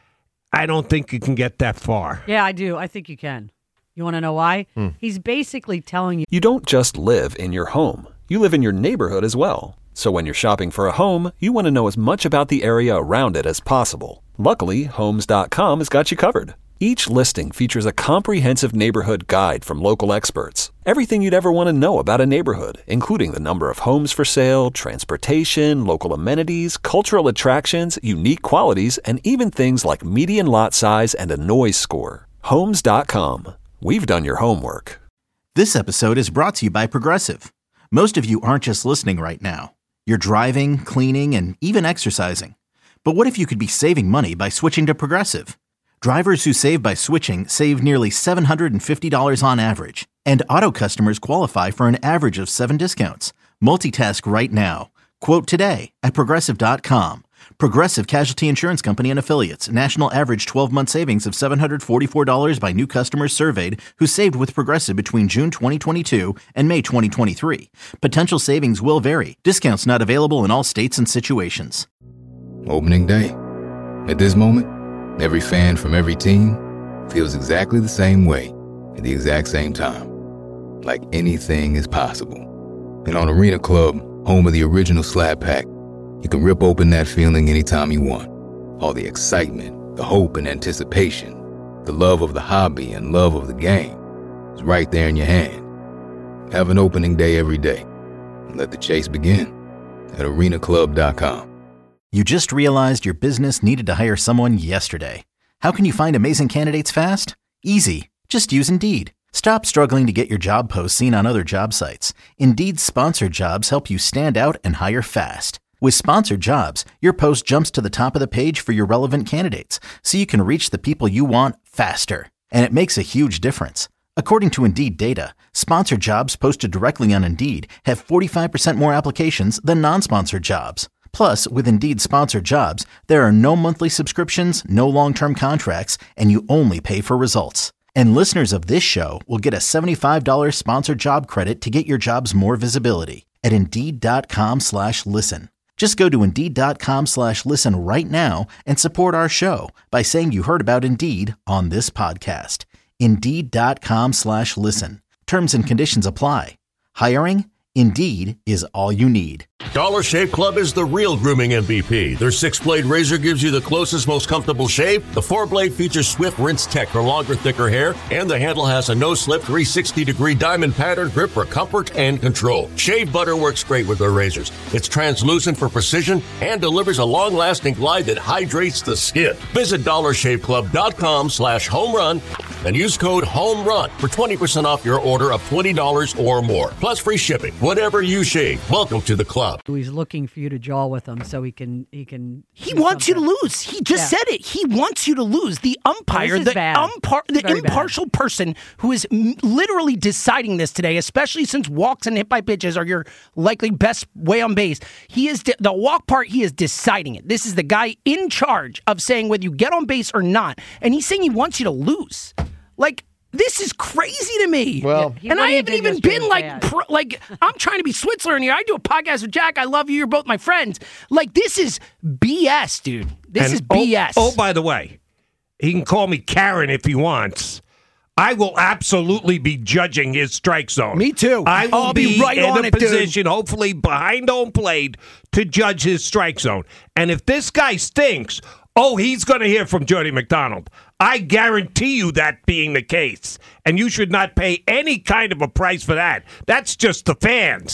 I don't think you can get that far. Yeah, I do. I think you can. You want to know why? Hmm. He's basically telling you. You don't just live in your home. You live in your neighborhood as well. So when you're shopping for a home, you want to know as much about the area around it as possible. Luckily, Homes dot com has got you covered. Each listing features a comprehensive neighborhood guide from local experts. Everything you'd ever want to know about a neighborhood, including the number of homes for sale, transportation, local amenities, cultural attractions, unique qualities, and even things like median lot size and a noise score. Homes dot com. We've done your homework. This episode is brought to you by Progressive. Most of you aren't just listening right now. You're driving, cleaning, and even exercising. But what if you could be saving money by switching to Progressive? Drivers who save by switching save nearly seven hundred fifty dollars on average. And auto customers qualify for an average of seven discounts. Multitask right now. Quote today at Progressive dot com. Progressive Casualty Insurance Company and Affiliates. National average twelve-month savings of seven hundred forty-four dollars by new customers surveyed who saved with Progressive between June twenty twenty-two and May twenty twenty-three. Potential savings will vary. Discounts not available in all states and situations. Opening day. At this moment, every fan from every team feels exactly the same way at the exact same time. Like anything is possible. And on Arena Club, home of the original Slap Pack, you can rip open that feeling anytime you want. All the excitement, the hope and anticipation, the love of the hobby and love of the game is right there in your hand. Have an opening day every day and let the chase begin at arena club dot com. You just realized your business needed to hire someone yesterday. How can you find amazing candidates fast? Easy. Just use Indeed. Stop struggling to get your job posts seen on other job sites. Indeed's sponsored jobs help you stand out and hire fast. With sponsored jobs, your post jumps to the top of the page for your relevant candidates, so you can reach the people you want faster. And it makes a huge difference. According to Indeed data, sponsored jobs posted directly on Indeed have forty-five percent more applications than non-sponsored jobs. Plus, with Indeed sponsored jobs, there are no monthly subscriptions, no long-term contracts, and you only pay for results. And listeners of this show will get a seventy-five dollars sponsored job credit to get your jobs more visibility at Indeed dot com slash listen. Just go to Indeed dot com slash listen right now and support our show by saying you heard about Indeed on this podcast. Indeed dot com slash listen. Terms and conditions apply. Hiring? Indeed is all you need. Dollar Shave Club is the real grooming M V P. Their six-blade razor gives you the closest, most comfortable shave. The four-blade features Swift Rinse Tech for longer, thicker hair. And the handle has a no-slip three hundred sixty degree diamond pattern grip for comfort and control. Shave butter works great with their razors. It's translucent for precision and delivers a long-lasting glide that hydrates the skin. Visit dollar shave club dot com slash home run and use code HOMERUN for twenty percent off your order of twenty dollars or more. Plus free shipping. Whatever you shave, welcome to the club. He's looking for you to jaw with him so he can he can. He wants something. you to lose. He just Yeah. said it. He wants you to lose. The umpire, This is the bad. umpar- the Very bad. impartial person who is m- literally deciding this today, especially since walks and hit by pitches are your likely best way on base. He is de- the walk part. He is deciding it. This is the guy in charge of saying whether you get on base or not, and he's saying he wants you to lose. Like. This is crazy to me. Well, Yeah, and what I he haven't did even yesterday been was like, bad. pro, like I'm trying to be Switzerland here. I do a podcast with Jack. I love you. You're both my friends. Like this is B S, dude. This And is B S. Oh, oh, by the way, he can call me Karen if he wants. I will absolutely be judging his strike zone. Me too. I will I'll be be right in on a it, dude. position, hopefully behind home plate, to judge his strike zone. And if this guy stinks, oh, he's going to hear from Jody McDonald. I guarantee you that being the case. And you should not pay any kind of a price for that. That's just the fans.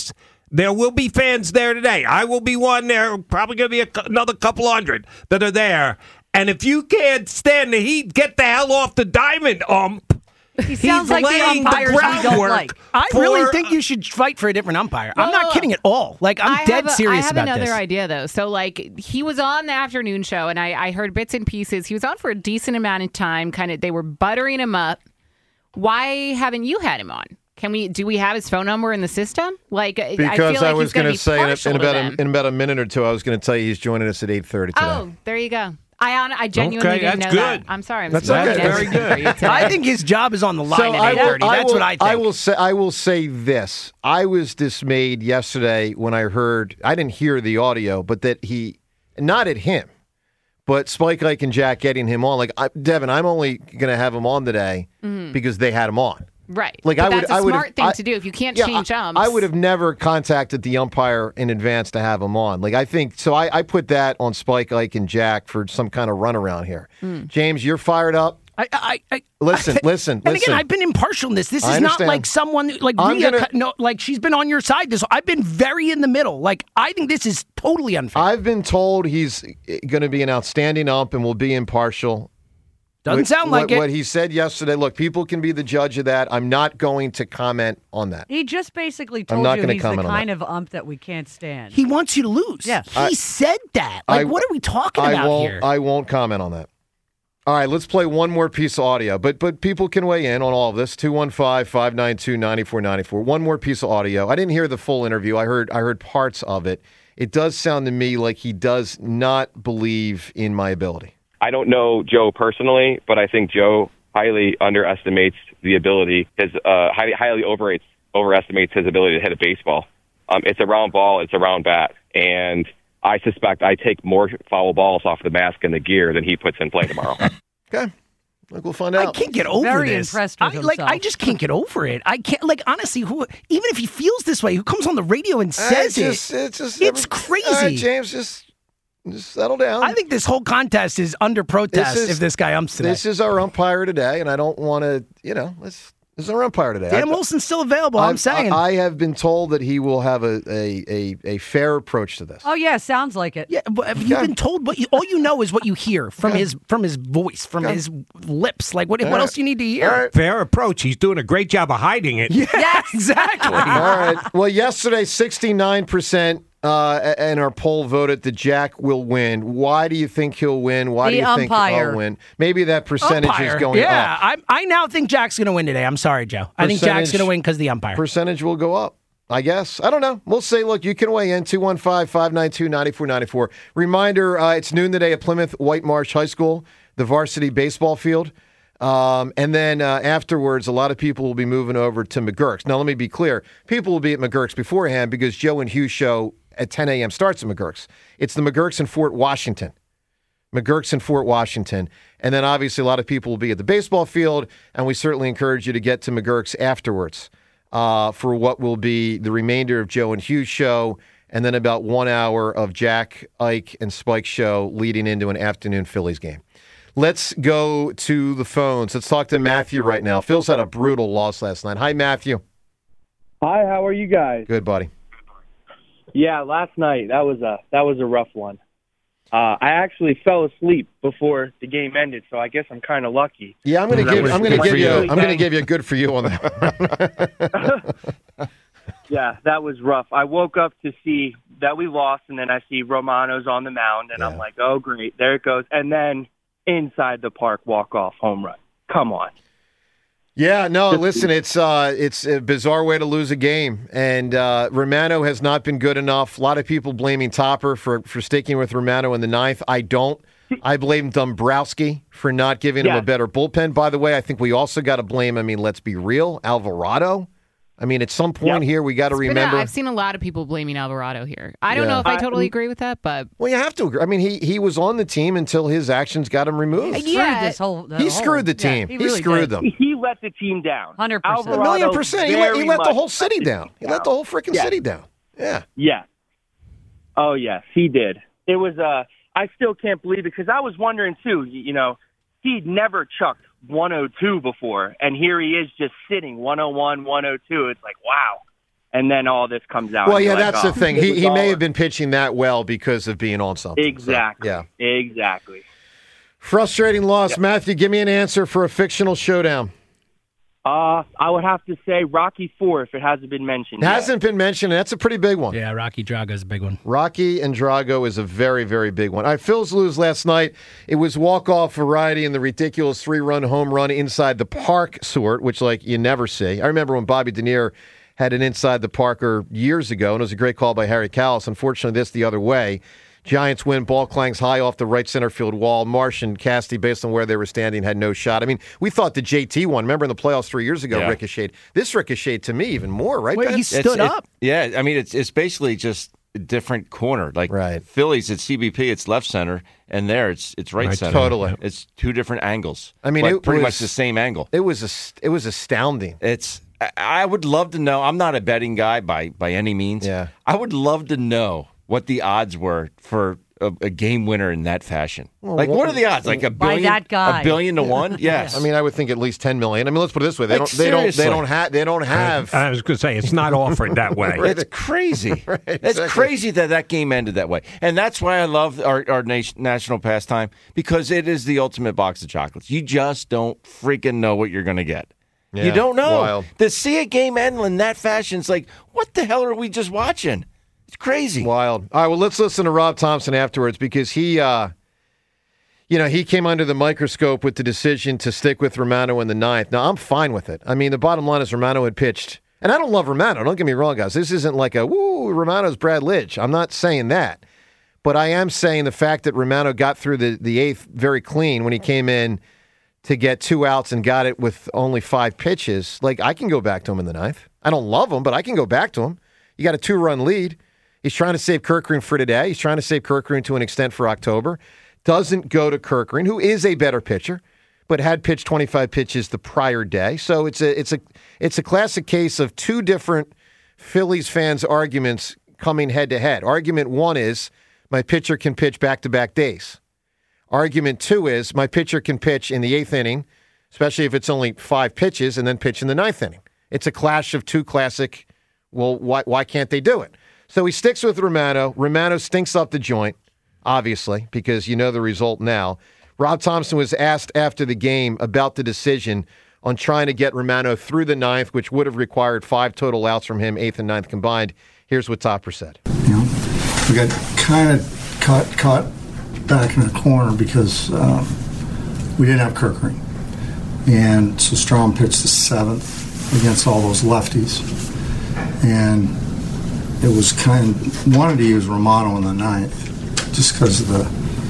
There will be fans there today. I will be one. There are probably going to be a, another couple hundred that are there. And if you can't stand the heat, get the hell off the diamond, ump. He sounds He's like the laying umpires we don't groundwork like. I for- really think you should fight for a different umpire. I'm Well, not kidding at all. Like, I'm I dead have a, serious I have about another this. idea, though. So, like, he was on the afternoon show, and I, I heard bits and pieces. He was on for a decent amount of time. Kind of, they were buttering him up. Why haven't you had him on? Can we? Do we have his phone number in the system? Like, I Because feel like I was he's going to to say in, partial in to about them. a, in about a minute or two, I was going to tell you he's joining us at eight thirty today. Oh, there you go. I on, I genuinely Okay, didn't that's know good. that. I'm sorry. I'm That's sorry. okay. Very good. I think his job is on the line So at I eight will, thirty. I That's will, what I think. I will say. I will say this. I was dismayed yesterday when I heard. I didn't hear the audio, but that he, not at him, but Spike Ike and Jack getting him on. Like I, Devin, I'm only going to have him on today Mhm. because they had him on. Right. Like but I would, that's a I would smart have, thing I- to do if you can't yeah, change I, umps. I would have never contacted the umpire in advance to have him on. Like I think so. I, I put that on Spike Ike and Jack for some kind of runaround here. Mm. James, you're fired up. I, I, I Listen, I- listen, And listen. again, I've been impartial in this. This I is not understand. like someone like I'm Rhea, gonna- no, like she's been on your side. This I've been very in the middle. Like I think this is totally unfair. I've been told he's going to be an outstanding ump and will be impartial. Doesn't What- sound like what, it. What he said yesterday. Look, people can be the judge of that. I'm not going to comment on that. He just basically I'm told not you gonna he's the comment on kind of ump that we can't stand. He wants you to lose. Yeah. He I- said that. Like, I- what are we talking I about won't, here? I won't comment on that. All right, let's play one more piece of audio. But but people can weigh in on all of this. two one five, five nine two, nine four nine four. One more piece of audio. I didn't hear the full interview. I heard I heard parts of it. It does sound to me like he does not believe in my ability. I don't know Joe personally, but I think Joe highly underestimates the ability, his uh, highly highly overrates overestimates his ability to hit a baseball. Um, it's a round ball, it's a round bat, and I suspect I take more foul balls off the mask and the gear than he puts in play tomorrow. Okay, look, we'll find I out. can't get over Very this. impressed with I, like himself. I just can't get over it. I can't. Like honestly, who even if he feels this way, who comes on the radio and Uh, says it's just, it? it's just It's every- crazy. All right, James, just just settle down. I think this whole contest is under protest This is- if this guy umps today. This is our umpire today, and I don't want to, you know, this, this is our umpire today. Dan I- Wilson's still available. I'm I've- saying. I, I have been told that he will have a, a, a, a fair approach to this. Oh yeah, sounds like it. Yeah, but have you been told what you, all you know is what you hear from his from his voice, from Okay. his lips. Like what? All What right. else do you need to hear? Fair approach. He's doing a great job of hiding it. Yeah, exactly. All right. Well, yesterday, sixty-nine percent uh, in our poll voted that Jack will win. Why do you think he'll win? Why The do you think umpire. I'll win? Maybe that percentage Umpire. is going yeah, up. I I now think Jack's going to win today. I'm sorry, Joe. I think Jack's Percentage- going to win because the umpire. Percentage will go up. I guess. I don't know. We'll see. Look, you can weigh in two one five, five nine two, nine four nine four. Reminder, uh, it's noon today at Plymouth White Marsh High School, the varsity baseball field. Um, and then uh, afterwards, a lot of people will be moving over to McGurk's. Now, let me be clear. People will be at McGurk's beforehand because Joe and Hughes show at ten a.m. starts at McGurk's. It's the McGurk's in Fort Washington. McGurk's in Fort Washington. And then obviously a lot of people will be at the baseball field, and we certainly encourage you to get to McGurk's afterwards uh, for what will be the remainder of Joe and Hughes show, and then about one hour of Jack, Ike, and Spike show leading into an afternoon Phillies game. Let's go to the phones. Let's talk to Matthew right now. Phil's had a brutal loss last night. Hi, Matthew. Hi, how are you guys? Good, buddy. Yeah, last night that was a that was a rough one. Uh, I actually fell asleep before the game ended, so I guess I'm kind of lucky. Yeah, I'm going to That give was I'm going to good give for you you. I'm going to give you a good for you on that. Yeah, that was rough. I woke up to see that we lost, and then I see Romano's on the mound, and I'm like, oh, great, there it goes. And then inside the park, walk-off home run. Come on. Yeah, no, listen, it's uh, it's a bizarre way to lose a game, and uh, Romano has not been good enough. A lot of people blaming Topper for, for sticking with Romano in the ninth. I don't. I blame Dombrowski for not giving him Yeah. a better bullpen. By the way, I think we also got to blame, I mean, let's be real, Alvarado. I mean, at some point here, we got to But, uh, remember. I've seen a lot of people blaming Alvarado here. I don't Yeah. know if I I- totally agree with that, but Well, you have to agree. I mean, he he was on the team until his actions got him removed. He screwed this whole. the He whole- screwed the yeah, team. he He really screwed did. them. He let the team down. Hundred percent. A million percent. He let, he very let the much whole city let the down. team He let the whole freaking Yeah. city down. Yeah. Yeah. Oh, yes, he did. It was, uh, I still can't believe it because I was wondering, too, you, you know, he'd never chucked one oh two before, and here he is just sitting one oh one, one oh two. It's like, wow. and then all this comes out. Well, and yeah, you're like, that's oh, the thing. it He was he may all- have been pitching that well because of being on something. So, Exactly. yeah. Exactly. Frustrating loss. Matthew, give me an answer for a fictional showdown. Uh, I would have to say Rocky Four if it hasn't been mentioned. It yet. hasn't been mentioned. That's a pretty big one. Yeah, Rocky Drago is a big one. Rocky and Drago is a very, very big one. All right, Phils lose last night. It was walk-off variety and the ridiculous three-run home run inside the park sort, which, like, you never see. I remember when Bobby Denier had an inside the parker years ago, and it was a great call by Harry Callis. Unfortunately, this the other way. Giants win, ball clangs high off the right center field wall. Marsh and Casty, based on where they were standing, had no shot. I mean, we thought the J T one, remember in the playoffs three years ago, Yeah. ricocheted. This ricocheted to me even more, right, Wait, Ben? he It's- stood it- up. Yeah, I mean, it's it's basically just a different corner. Like Right. Phillies at C B P, it's left center, and there it's it's right, Right center. Totally. It's two different angles. I mean, but it pretty was- much the same angle. It was a, it was astounding. It's. I- I would love to know. I'm not a betting guy by by any means. Yeah. I would love to know what the odds were for a, a game winner in that fashion. Well, like, what what- are the odds? Like a By billion, that guy. a billion to one? Yes. I mean, I would think at least ten million. I mean, let's put it this way: they Like, don't, they don't, they seriously. don't have, they don't have. I was going to say, it's not offered that way. It's crazy. Right, It's exactly. crazy that that game ended that way. And that's why I love our, our nation, national pastime, because it is the ultimate box of chocolates. You just don't freaking know what you're going to get. Yeah, you don't know. wild. To see a game end in that fashion, it's like, what the hell are we just watching? It's crazy. Wild. All right, well, let's listen to Rob Thompson afterwards because he, uh, you know, he came under the microscope with the decision to stick with Romano in the ninth. Now, I'm fine with it. I mean, the bottom line is Romano had pitched, and I don't love Romano. Don't get me wrong, guys. This isn't like a, woo, Romano's Brad Lidge. I'm not saying that. But I am saying the fact that Romano got through the, the eighth very clean when he came in to get two outs and got it with only five pitches. Like, I can go back to him in the ninth. I don't love him, but I can go back to him. You got a two-run lead. He's trying to save Kirkgreen for today. He's trying to save Kirkgreen to an extent for October. Doesn't go to Kirkgreen, who is a better pitcher, but had pitched twenty-five pitches the prior day. So it's a it's a it's a classic case of two different Phillies fans' arguments coming head to head. Argument one is my pitcher can pitch back-to-back days. Argument two is my pitcher can pitch in the eighth inning, especially if it's only five pitches, and then pitch in the ninth inning. It's a clash of two classic, well, why why can't they do it? So he sticks with Romano. Romano stinks up the joint, obviously, because you know the result now. Rob Thompson was asked after the game about the decision on trying to get Romano through the ninth, which would have required five total outs from him, eighth and ninth combined. Here's what Topper said. You know, we got kind of caught caught back in a corner because um, we didn't have Kirkgreen, and so Strom pitched the seventh against all those lefties, and it was kind of wanted to use Romano in the ninth just because of the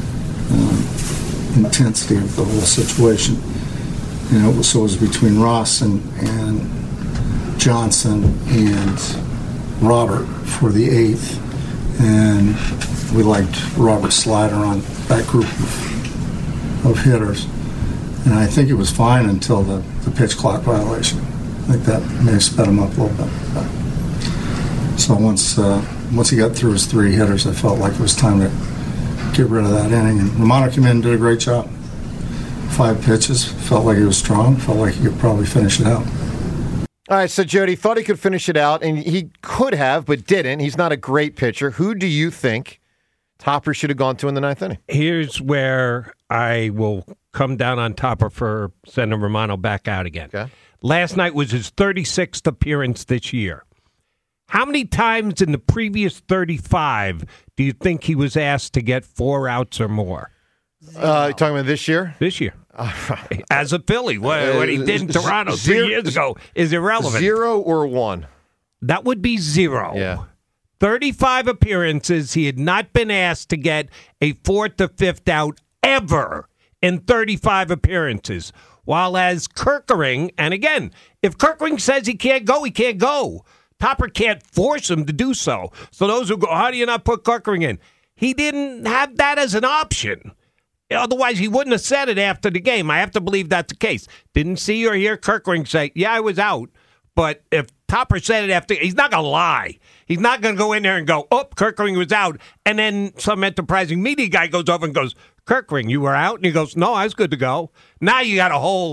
um, intensity of the whole situation. You know, so it was between Ross and, and Johnson and Robert for the eighth, and we liked Robert's slider on that group of, of hitters. And I think it was fine until the, the pitch clock violation. I think that may have sped him up a little bit. But, so once uh, once he got through his three hitters, I felt like it was time to get rid of that inning. And Romano came in and did a great job. Five pitches, felt like he was strong, felt like he could probably finish it out. All right, so Jody thought he could finish it out, and he could have, but didn't. He's not a great pitcher. Who do you think Topper should have gone to in the ninth inning? Here's where I will come down on Topper for sending Romano back out again. Okay. Last night was his thirty-sixth appearance this year. How many times in the previous thirty-five do you think he was asked to get four outs or more? Uh, you talking about this year? This year. As a Philly, what, what he did in Toronto Zero- three years ago is irrelevant. Zero or one? That would be zero. Yeah. thirty-five appearances. He had not been asked to get a fourth or fifth out ever in thirty-five appearances. While as Kirkering, and again, if Kirkering says he can't go, he can't go. Topper can't force him to do so. So those who go, how do you not put Kirkering in? He didn't have that as an option. Otherwise, he wouldn't have said it after the game. I have to believe that's the case. Didn't see or hear Kirkering say, yeah, I was out. But if Topper said it after, he's not going to lie. He's not going to go in there and go, oh, Kirkering was out. And then some enterprising media guy goes over and goes, Kirkering, you were out? And he goes, no, I was good to go. Now you got a whole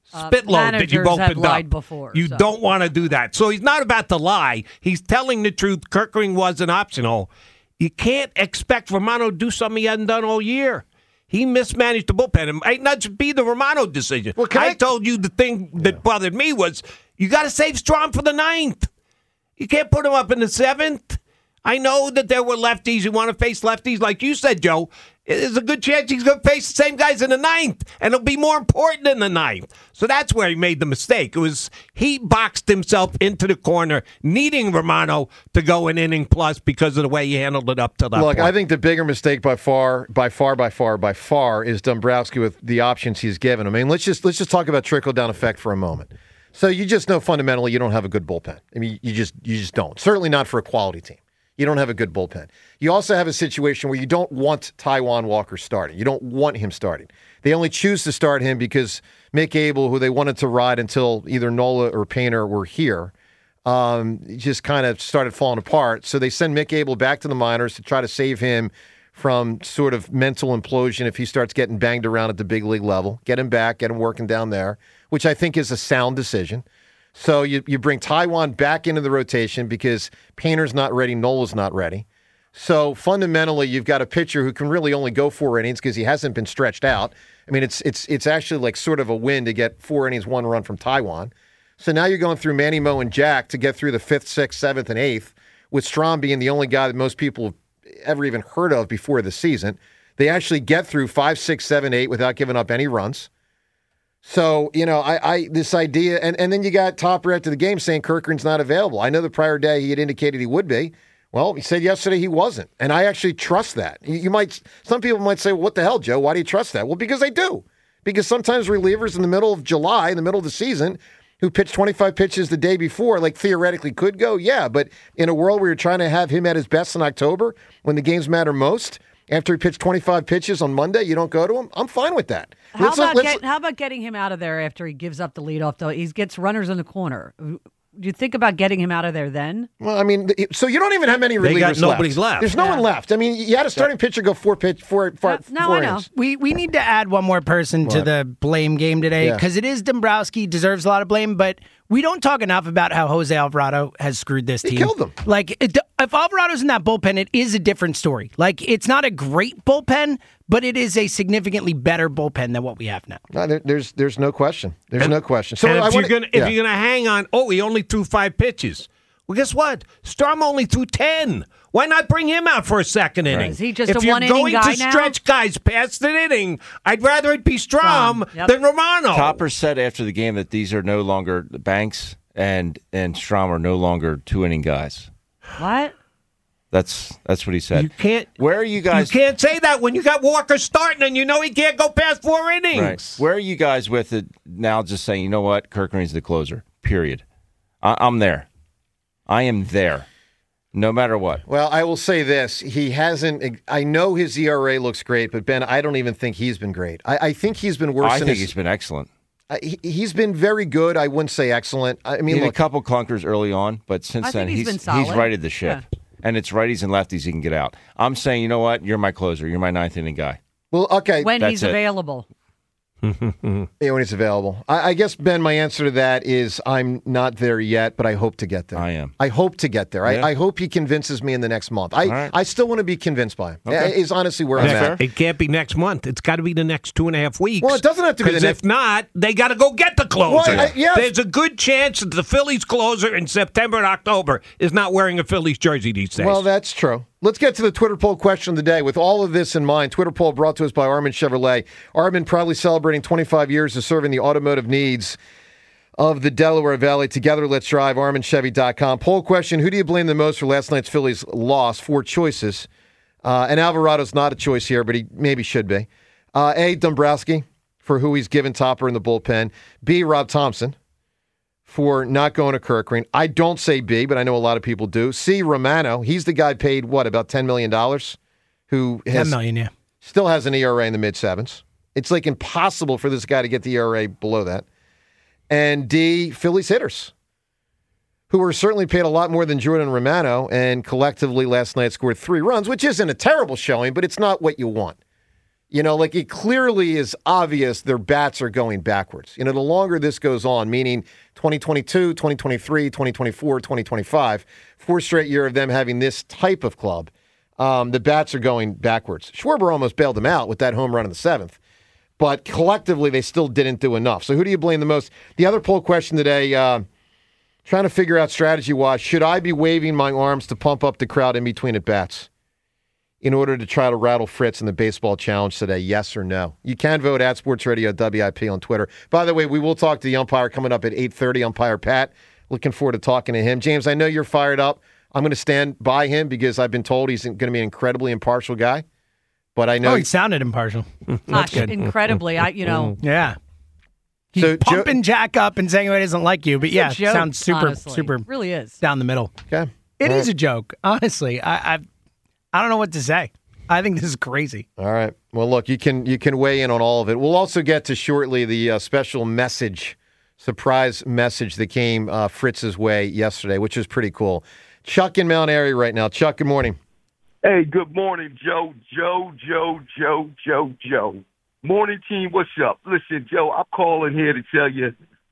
Uh, spit load that you've managers have opened lied up. before, you so. don't want to do that. So he's not about to lie. He's telling the truth. Kirkering wasn't optional. You can't expect Romano to do something he hasn't done all year. He mismanaged the bullpen. It might not just be the Romano decision. Well, I, I told you the thing that yeah. bothered me was you got to save Strom for the ninth. You can't put him up in the seventh. I know that there were lefties who want to face lefties. Like you said, Joe, there's a good chance he's going to face the same guys in the ninth, and it'll be more important in the ninth. So that's where he made the mistake. It was he boxed himself into the corner, needing Romano to go an inning plus because of the way he handled it up to that Look, point. I think the bigger mistake by far, by far, by far, by far is Dombrowski with the options he's given. I mean, let's just let's just talk about trickle-down effect for a moment. So you just know fundamentally you don't have a good bullpen. I mean, you just you just don't. Certainly not for a quality team. You don't have a good bullpen. You also have a situation where you don't want Taijuan Walker starting. You don't want him starting. They only choose to start him because Mick Abel, who they wanted to ride until either Nola or Painter were here, um, just kind of started falling apart. So they send Mick Abel back to the minors to try to save him from sort of mental implosion if he starts getting banged around at the big league level. Get him back, get him working down there, which I think is a sound decision. So you, you bring Taijuan back into the rotation because Painter's not ready, Nola's not ready. So fundamentally, you've got a pitcher who can really only go four innings because he hasn't been stretched out. I mean, it's it's it's actually like sort of a win to get four innings, one run from Taijuan. So now you're going through Manny, Mo, and Jack to get through the fifth, sixth, seventh, and eighth, with Strom being the only guy that most people have ever even heard of before the season. They actually get through five, six, seven, eight without giving up any runs. So, you know, I, I this idea, and, and then you got Topper after the game saying Kirkland's not available. I know the prior day he had indicated he would be. Well, he said yesterday he wasn't, and I actually trust that. You, you might, some people might say, well, what the hell, Joe? Why do you trust that? Well, because I do. Because sometimes relievers in the middle of July, in the middle of the season, who pitched twenty-five pitches the day before, like theoretically could go, yeah, but in a world where you're trying to have him at his best in October, when the games matter most, after he pitched twenty-five pitches on Monday, you don't go to him? I'm fine with that. How Let's- about let's- get, how about getting him out of there after he gives up the leadoff? Though he gets runners in the corner. Do you think about getting him out of there then? Well, I mean, so you don't even have many relievers They got nobody left. There's no Yeah. one left. I mean, you had a starting pitcher go four pitch, four, four, No, four I know. innings. We we need to add one more person to What? the blame game today Yeah. because it is Dombrowski, deserves a lot of blame, but we don't talk enough about how Jose Alvarado has screwed this He team. killed them. Like, it, if Alvarado's in that bullpen, it is a different story. Like, it's not a great bullpen, but it is a significantly better bullpen than what we have now. No, there, there's there's no question. There's no question. So and I if wanna- you're gonna yeah. if you're gonna hang on, oh, he only threw five pitches. Well, guess what? Strom only threw ten. Why not bring him out for a second inning? Is he just if a you're one-inning going guy to now? stretch guys past an inning, I'd rather it be Strom Strom, yep. than Romano. Topper said after the game that these are no longer Banks and and Strom are no longer two inning guys. What? That's that's what he said. You can't. Where are you guys? You can't say that when you got Walker starting and you know he can't go past four innings. Right. Where are you guys with it now? Just saying, you know what? Kirkland's the closer. Period. I, I'm there. I am there. No matter what. Well, I will say this. He hasn't, I know his E R A looks great, but Ben, I don't even think he's been great. I, I think he's been worse I than think his, he's been excellent. I, he, he's been very good. I wouldn't say excellent. I I mean, mean, a look, couple clunkers early on, but since I then think he's he's been solid. he's righted the ship. Yeah. And it's righties and lefties he can get out. I'm saying, you know what? You're my closer. You're my ninth inning guy. well, okay. When That's he's it. available. Yeah, when he's available. I, I guess, Ben, my answer to that is I'm not there yet, but I hope to get there. I am. I hope to get there. Yeah. I, I hope he convinces me in the next month. I, All right. I still want to be convinced by him. Okay. Is honestly where That's I'm fair. at. It can't be next month. It's got to be the next two and a half weeks. Well, it doesn't have to be the Because next. if not, they got to go get the closer. Well, I- yeah. There's a good chance that the Phillies closer in September and October is not wearing a Phillies jersey these days. Well, that's true. Let's get to the Twitter poll question of the day. With all of this in mind, Twitter poll brought to us by Armin Chevrolet. Armin proudly celebrating twenty-five years of serving the automotive needs of the Delaware Valley. Together, let's drive. Armin Chevy dot com. Poll question, who do you blame the most for last night's Phillies loss? Four choices. Uh, and Alvarado's not a choice here, but he maybe should be. Uh, A, Dombrowski, for who he's given Topper in the bullpen. B, Rob Thompson, for not going to Kirkring. I don't say B, but I know a lot of people do. C, Romano. He's the guy paid, what, about ten million dollars? Who has, ten million, yeah. still has an E R A in the mid-sevens. It's like impossible for this guy to get the E R A below that. And D, Phillies hitters, who were certainly paid a lot more than Jordan Romano, and collectively last night scored three runs, which isn't a terrible showing, but it's not what you want. You know, like it clearly is obvious their bats are going backwards. You know, the longer this goes on, meaning twenty twenty-two, twenty twenty-three, twenty twenty-four, twenty twenty-five, fourth straight year of them having this type of club, um, the bats are going backwards. Schwarber almost bailed them out with that home run in the seventh, but collectively they still didn't do enough. So who do you blame the most? The other poll question today, uh, trying to figure out strategy-wise, should I be waving my arms to pump up the crowd in between at bats in order to try to rattle Fritz in the baseball challenge today, yes or no? You can vote at Sports Radio W I P on Twitter. By the way, we will talk to the umpire coming up at eight thirty, umpire Pat. Looking forward to talking to him. James, I know you're fired up. I'm going to stand by him because I've been told he's going to be an incredibly impartial guy. But I know Oh, he sounded impartial. That's Gosh, good. incredibly. I, you know, Yeah. He's So, Jo- pumping Jack up and saying he doesn't like you, but It's a yeah, joke, sounds super, honestly. super really is. down the middle. Okay. It All is right. a joke, honestly. I, I, I don't know what to say. I think this is crazy. All right. Well, look, you can you can weigh in on all of it. We'll also get to shortly the uh, special message, surprise message that came uh, Fritz's way yesterday, which is pretty cool. Chuck in Mount Airy right now. Chuck, good morning. Hey, good morning, Joe, Joe, Joe, Joe, Joe, Joe. Morning, team. What's up? Listen, Joe, I'm calling here to tell you,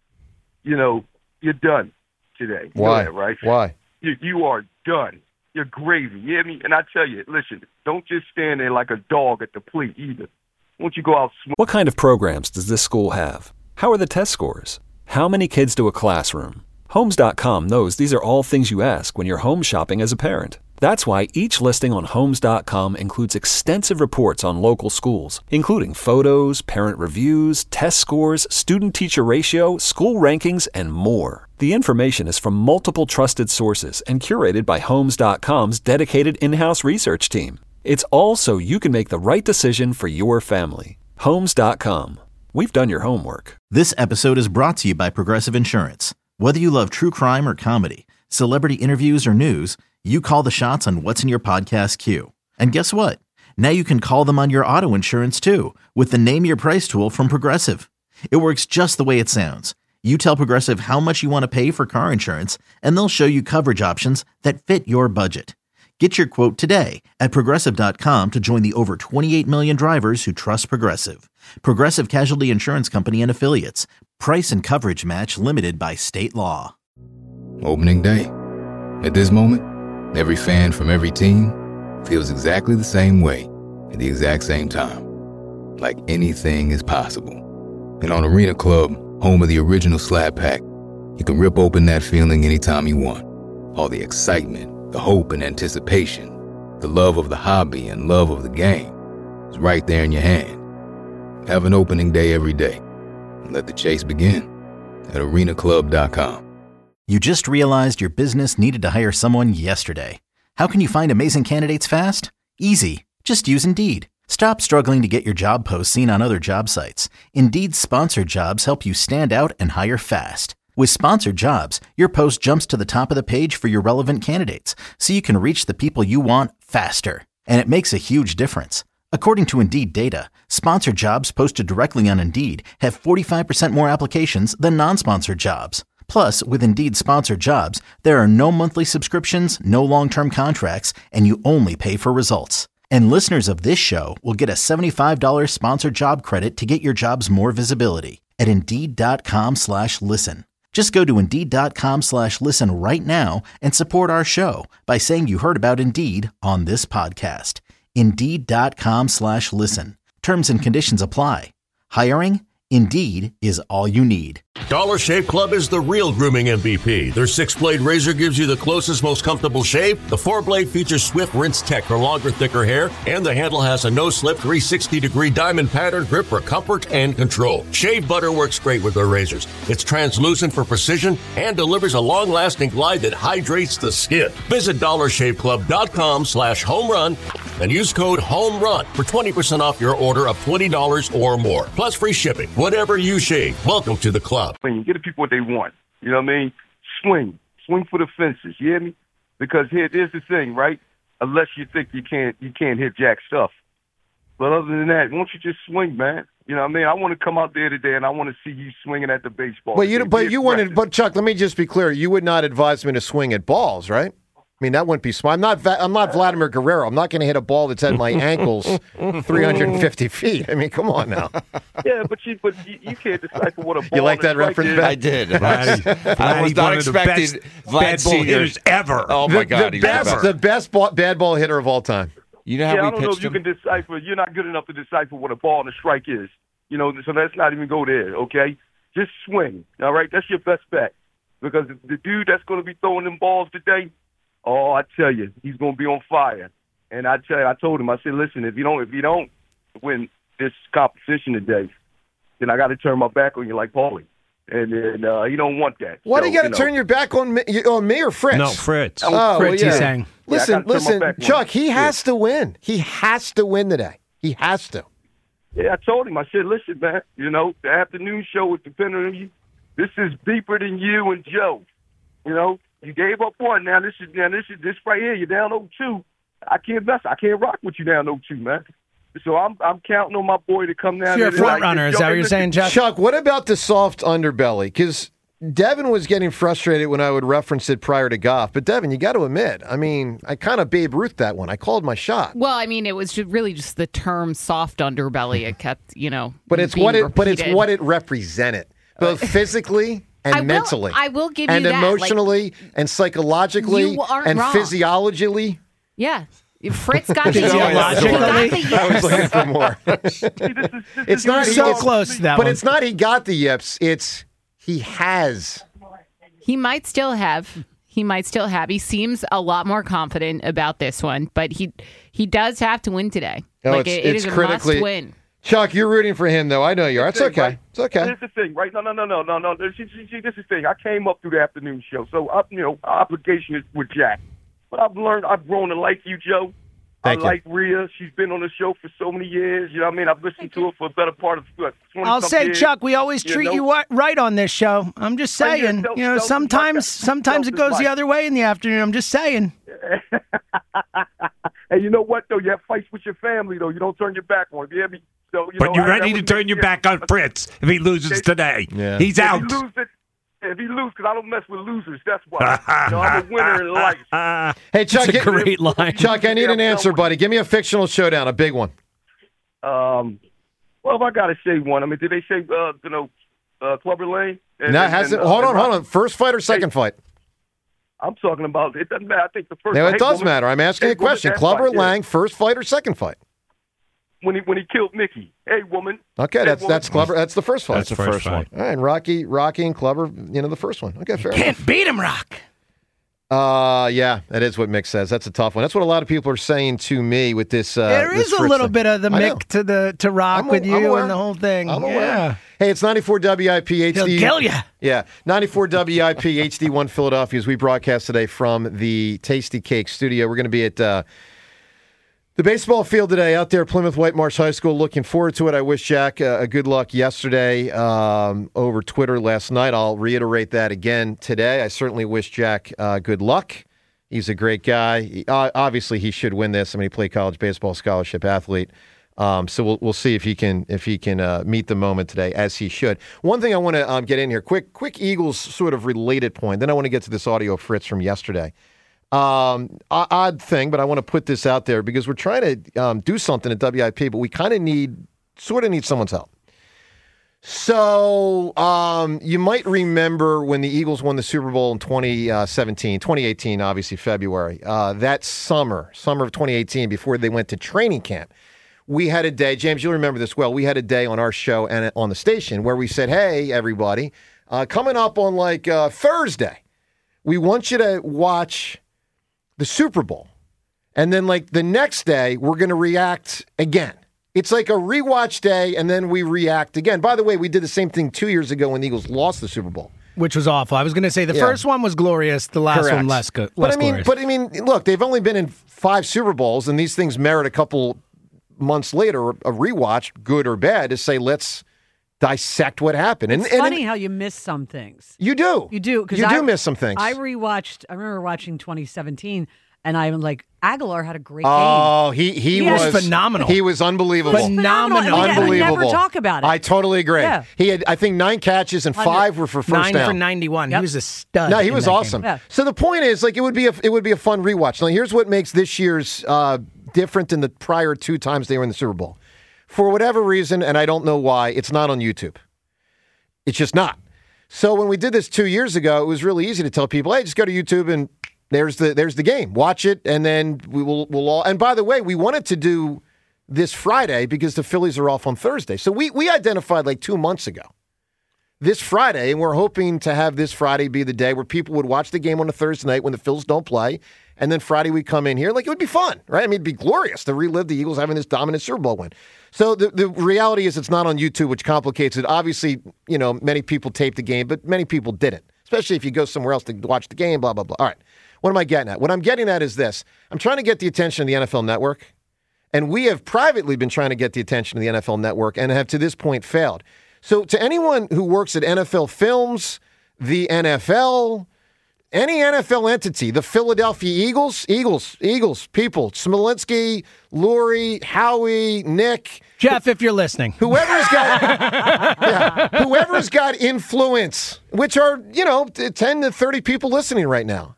you know, you're done today. You know Why? that, right? Why? You, you are done. You're gravy. You hear me? And I tell you, listen, don't just stand there like a dog at the plate either. Won't you go out smoke? What kind of programs does this school have? How are the test scores? How many kids do a classroom? Homes dot com knows these are all things you ask when you're home shopping as a parent. That's why each listing on Homes dot com includes extensive reports on local schools, including photos, parent reviews, test scores, student-teacher ratio, school rankings, and more. The information is from multiple trusted sources and curated by Homes dot com's dedicated in-house research team. It's all so you can make the right decision for your family. Homes dot com. We've done your homework. This episode is brought to you by Progressive Insurance. Whether you love true crime or comedy, celebrity interviews or news, you call the shots on what's in your podcast queue. And guess what? Now you can call them on your auto insurance too with the Name Your Price tool from Progressive. It works just the way it sounds. You tell Progressive how much you want to pay for car insurance, and they'll show you coverage options that fit your budget. Get your quote today at Progressive dot com to join the over twenty-eight million drivers who trust Progressive. Progressive Casualty Insurance Company and Affiliates. Price and coverage match limited by state law. Opening day. At this moment, every fan from every team feels exactly the same way at the exact same time. Like anything is possible. And on Arena Club, home of the original Slab Pack, you can rip open that feeling anytime you want. All the excitement, the hope and anticipation, the love of the hobby and love of the game is right there in your hand. Have an opening day every day. And let the chase begin at arena club dot com. You just realized your business needed to hire someone yesterday. How can you find amazing candidates fast? Easy. Just use Indeed. Stop struggling to get your job posts seen on other job sites. Indeed's sponsored jobs help you stand out and hire fast. With sponsored jobs, your post jumps to the top of the page for your relevant candidates, so you can reach the people you want faster. And it makes a huge difference. According to Indeed data, sponsored jobs posted directly on Indeed have forty-five percent more applications than non-sponsored jobs. Plus, with Indeed sponsored jobs, there are no monthly subscriptions, no long-term contracts, and you only pay for results. And listeners of this show will get a seventy-five dollars sponsored job credit to get your jobs more visibility at Indeed.com slash listen. Just go to Indeed.com slash listen right now and support our show by saying you heard about Indeed on this podcast. Indeed.com slash listen. Terms and conditions apply. Hiring? Indeed is all you need. Dollar Shave Club is the real grooming M V P. Their six-blade razor gives you the closest, most comfortable shave. The four-blade features Swift Rinse Tech for longer, thicker hair. And the handle has a no-slip three hundred sixty degree diamond pattern grip for comfort and control. Shave butter works great with their razors. It's translucent for precision and delivers a long-lasting glide that hydrates the skin. Visit dollar shave club dot com slash home run and use code HOMERUN for twenty percent off your order of twenty dollars or more. Plus free shipping. Whatever you shave, welcome to the club. Swing. Get the people what they want. You know what I mean? Swing. Swing for the fences. You hear me? Because here, here's the thing, right? Unless you think you can't, you can't hit jack stuff. But other than that, won't you just swing, man? You know what I mean? I want to come out there today and I want to see you swinging at the baseball. But you, today. but Be you wanted, aggressive. but Chuck, let me just be clear. You would not advise me to swing at balls, right? I mean, that wouldn't be smart. I'm not. Va- I'm not Vladimir Guerrero. I'm not going to hit a ball that's at my ankles, three hundred fifty feet. I mean, come on now. Yeah, but you but you, you can't decipher what a ball. You like that reference, is. Ben? I did. Vladdy, I was Vladdy, not one of the expecting best Vlad bad ball Senior. hitters ever. Oh my the, God, the he's best, the best. the best ball, bad ball hitter of all time. You know how yeah, we I don't know pitched if you him? can decipher. You're not good enough to decipher what a ball and a strike is. You know, so let's not even go there. Okay, just swing. All right, that's your best bet because the dude that's going to be throwing them balls today. Oh, I tell you, he's going to be on fire. And I tell you, I told him, I said, listen, if you don't, if you don't win this competition today, then I got to turn my back on you like Paulie. And then uh, you don't want that. Why so, do you got to you know. turn your back on me, on me or Fritz? No, Fritz. Oh, Fritz, well, yeah. he's saying. Listen, Yeah, I gotta turn my listen, back on Chuck. him. He Yeah. has to win. He has to win today. He has to. Yeah, I told him. I said, listen, man, you know, the afternoon show is depending on you. This is deeper than you and Joe. You know, you gave up one. Now this is now this is this right here. You're down oh two. I can't mess. I can't rock with you down oh two, man. So I'm I'm counting on my boy to come down. So you're a there front like, runner. Is Joe, that what you're listen, saying, Chuck? Chuck, what about the soft underbelly? Because Devin was getting frustrated when I would reference it prior to Goff. But Devin, you got to admit, I mean, I kind of Babe Ruth that one. I called my shot. Well, I mean, it was just really just the term soft underbelly. It kept, you know, But it's being what it. But it's repeated. what it represented, both physically and I will- mentally. I will give you and that, like, emotionally and psychologically you aren't and wrong. physiologically. Yeah. Fritz got the, Physiologically? he got the I was yips. looking for more. It's not so it's- close to that but one. it's not he got the yips. It's he has. He might still have. He might still have. He seems a lot more confident about this one, but he he does have to win today. No, like it's, it, it it's is a critically. must win. Chuck, you're rooting for him, though. I know you are. It's thing, okay. right? It's okay. Here's the thing, right? No, no, no, no, no, no. See, see, see, this is the thing. I came up through the afternoon show, so I, you know, our obligation is with Jack. But I've learned, I've grown to like you, Joe. Thank I you. like Rhea. She's been on the show for so many years. You know what I mean? I've listened to her for a better part of what, twenty. I'll say, years. Chuck, we always You treat know? you wi- right on this show. I'm just Oh, yeah, saying. self- You know, self- sometimes self- sometimes it self- goes the self- other way in the afternoon. I'm just saying. And you know what, though? You have fights with your family, though. You don't turn your back on. You hear me? So, you But know, you're I- ready that to would turn make- your yeah. back on Fritz if he loses today. Yeah. He's If out. he loses, if he loses, because I don't mess with losers. That's why. You know, I'm a winner in life. Hey, Chuck, That's a get- great line. Chuck, I need an answer, buddy. Give me a fictional showdown, a big one. Um, well, if I got to say one, I mean, did they say, uh, you know, uh, Clubber Lane? And, Now, and- hasn't. and, uh, hold on, and hold Rock- on. First fight or second fight? I'm talking about, it doesn't matter. I think the first No, hey, it does woman- matter. I'm asking hey, a question. woman, that Clubber fight, yeah. Lang, first fight or second fight? When he, when he killed Mickey. Hey, woman. Okay, Hey, that's woman. that's Clubber. That's the first fight. That's the first one. All right, and Rocky, Rocky, and Clubber. You know, the first one. Okay, fair enough. Can't beat him, Rock. Uh, yeah, that is what Mick says. That's a tough one. That's what a lot of people are saying to me with this. Uh, there this is a Fritz little thing. bit of the I know. Mick to the to Rock I'm- with I'm you aware. and the whole thing. I'm aware. Yeah. Hey, it's ninety-four W I P H D. He'll kill ya. Yeah, ninety-four W I P H D one Philadelphia as we broadcast today from the Tasty Cake studio. We're going to be at uh, the baseball field today out there at Plymouth White Marsh High School. Looking forward to it. I wish Jack uh, a good luck yesterday um, over Twitter last night. I'll reiterate that again today. I certainly wish Jack uh, good luck. He's a great guy. He, uh, obviously, he should win this. I mean, he played college baseball, scholarship athlete. Um, so we'll we'll see if he can if he can uh, meet the moment today, as he should. One thing I want to um, get in here, quick quick Eagles sort of related point. Then I want to get to this audio of Fritz from yesterday. Um, o- odd thing, but I want to put this out there because we're trying to um, do something at W I P, but we kind of need sort of need someone's help. So um, you might remember when the Eagles won the Super Bowl in twenty seventeen, twenty eighteen, obviously February. Uh, that summer, summer of twenty eighteen, before they went to training camp, we had a day, James, you'll remember this well, we had a day on our show and on the station where we said, hey, everybody, uh, coming up on like uh, Thursday, we want you to watch the Super Bowl. And then like the next day, we're going to react again. It's like a rewatch day, and then we react again. By the way, we did the same thing two years ago when the Eagles lost the Super Bowl. Which was awful. I was going to say the Yeah. first one was glorious. The last Correct. one less, go- But less I mean, glorious. but I mean, look, they've only been in five Super Bowls, and these things merit a couple months later a rewatch, good or bad, to say let's dissect what happened. It's and, and funny how you miss some things. you do, You do. 'cause You do I- miss some things. I rewatched, I remember watching twenty seventeen, And I'm like, Aguilar had a great Oh, game. he he, He was was phenomenal. He was unbelievable. Phenomenal. And we- and we Unbelievable. never talk about it. I totally agree. Yeah. He had, I think, nine catches and five were for first Nine down. for ninety-one. Yep. He was a stud. No, he in was that awesome. game. So the point is, like, it would be a it would be a fun rewatch. Now, here's what makes this year's uh, different than the prior two times they were in the Super Bowl. For whatever reason, and I don't know why, it's not on YouTube. It's just not. So when we did this two years ago, it was really easy to tell people, hey, just go to YouTube and there's the there's the game. Watch it, and then we will we'll all. And by the way, we wanted to do this Friday because the Phillies are off on Thursday. So we we identified like two months ago this Friday, and we're hoping to have this Friday be the day where people would watch the game on a Thursday night when the Phils don't play, and then Friday we come in here. Like, it would be fun, right? I mean, it'd be glorious to relive the Eagles having this dominant Super Bowl win. So the, the reality is it's not on YouTube, which complicates it. Obviously, you know, many people taped the game, but many people didn't, especially if you go somewhere else to watch the game, blah, blah, blah. All right. What am I getting at? What I'm getting at is this. I'm trying to get the attention of the N F L Network, and we have privately been trying to get the attention of the N F L Network and have to this point failed. So to anyone who works at N F L Films, the N F L, any N F L entity, the Philadelphia Eagles, Eagles, Eagles, people, Smolinski, Lurie, Howie, Nick. Jeff, if you're listening. Whoever's got yeah, whoever's got influence, which are, you know, ten to thirty people listening right now,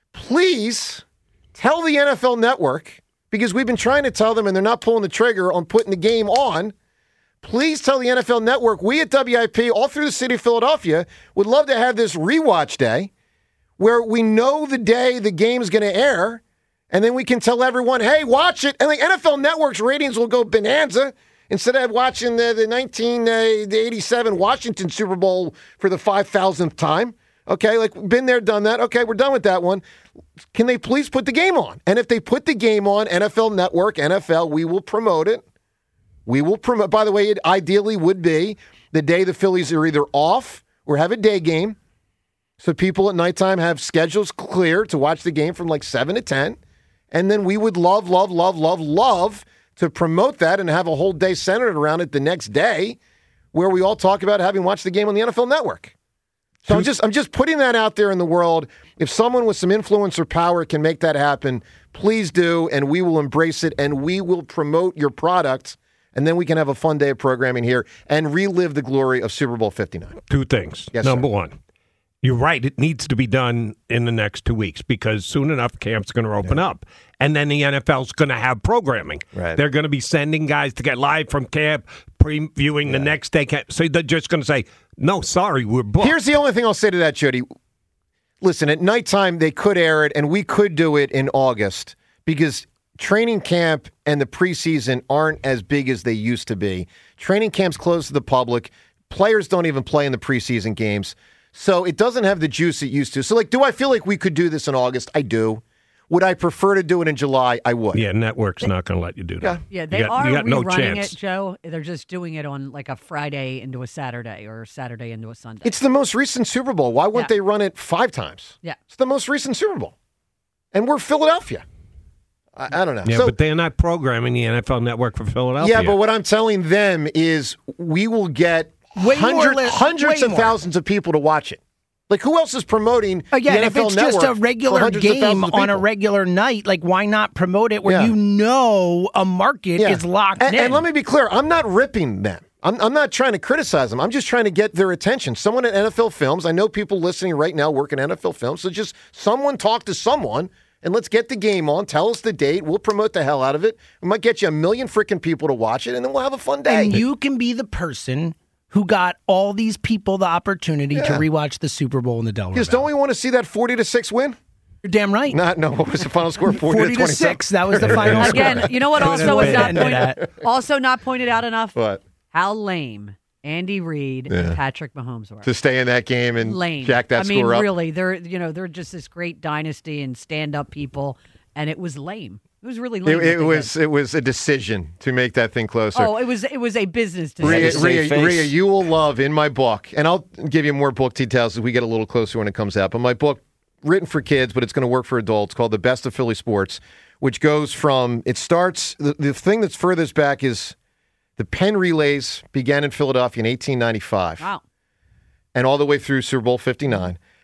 please tell the N F L Network, because we've been trying to tell them and they're not pulling the trigger on putting the game on. Please tell the N F L Network, we at W I P, all through the city of Philadelphia, would love to have this rewatch day where we know the day the game's going to air, and then we can tell everyone, hey, watch it. And the N F L Network's ratings will go bonanza instead of watching the, the nineteen eighty-seven Washington Super Bowl for the five thousandth time. Okay, like, been there, done that. Okay, we're done with that one. Can they please put the game on? And if they put the game on, N F L Network, N F L, we will promote it. We will promote. By the way, it ideally would be the day the Phillies are either off or have a day game, so people at nighttime have schedules clear to watch the game from like seven to ten. And then we would love, love, love, love, love to promote that and have a whole day centered around it the next day where we all talk about having watched the game on the N F L Network. So I'm just I'm just putting that out there in the world. If someone with some influence or power can make that happen, please do, and we will embrace it, and we will promote your product, and then we can have a fun day of programming here and relive the glory of Super Bowl fifty-nine. Two things. Yes, Number sir. one, you're right. It needs to be done in the next two weeks because soon enough camp's going to open up. And then the N F L's going to have programming. Right. They're going to be sending guys to get live from camp, previewing the next day camp. So they're just going to say, no, sorry, we're booked. Here's the only thing I'll say to that, Jody. Listen, at nighttime, they could air it, and we could do it in August because training camp and the preseason aren't as big as they used to be. Training camp's closed to the public. Players don't even play in the preseason games. So it doesn't have the juice it used to. So, like, do I feel like we could do this in August? I do. Would I prefer to do it in July? I would. Yeah, network's not going to let you do that. Yeah, they you got, are you got no rerunning chance. it, Joe. They're just doing it on like a Friday into a Saturday or Saturday into a Sunday. It's the most recent Super Bowl. Why wouldn't Yeah. they run it five times? Yeah. It's the most recent Super Bowl. And we're Philadelphia. I, I don't know. Yeah, So- but they're not programming the N F L Network for Philadelphia. Yeah, but what I'm telling them is we will get Way more hundred, li- hundreds way of more. thousands of people to watch it. Like, who else is promoting Again, the N F L if it's Network just a for regular hundreds of game thousands of on a people? regular night, like, why not promote it where Yeah. you know a market Yeah. is locked and, in? and let me be clear, I'm not ripping them. I'm, I'm not trying to criticize them. I'm just trying to get their attention. Someone at N F L Films, I know people listening right now work at N F L Films, so just someone talk to someone and let's get the game on. Tell us the date. We'll promote the hell out of it. We might get you a million freaking people to watch it, and then we'll have a fun day. And you can be the person who got all these people the opportunity to Yeah. rewatch the Super Bowl in the Delaware Because Valley. don't we want to see that forty to six win? You're damn right. Not, no, what was the final score? forty, forty to to twenty-seven? six. That was the final score. Again, you know what Could've also was been not into pointed, that. also not pointed out enough? What? How lame Andy Reid Yeah. and Patrick Mahomes were. To stay in that game and Lame. jack that I mean, score up. really, they're you know they're just this great dynasty and stand-up people, and it was lame. It was really lame. It, what it they was did. it was a decision to make that thing closer. Oh, it was it was a business Rhea, decision. Rhea, Rhea, you will love in my book, and I'll give you more book details as we get a little closer when it comes out. But my book, written for kids, but it's going to work for adults, called The Best of Philly Sports, which goes from, it starts, the, the thing that's furthest back is the Penn Relays began in Philadelphia in eighteen ninety-five. Wow. And all the way through Super Bowl fifty-nine.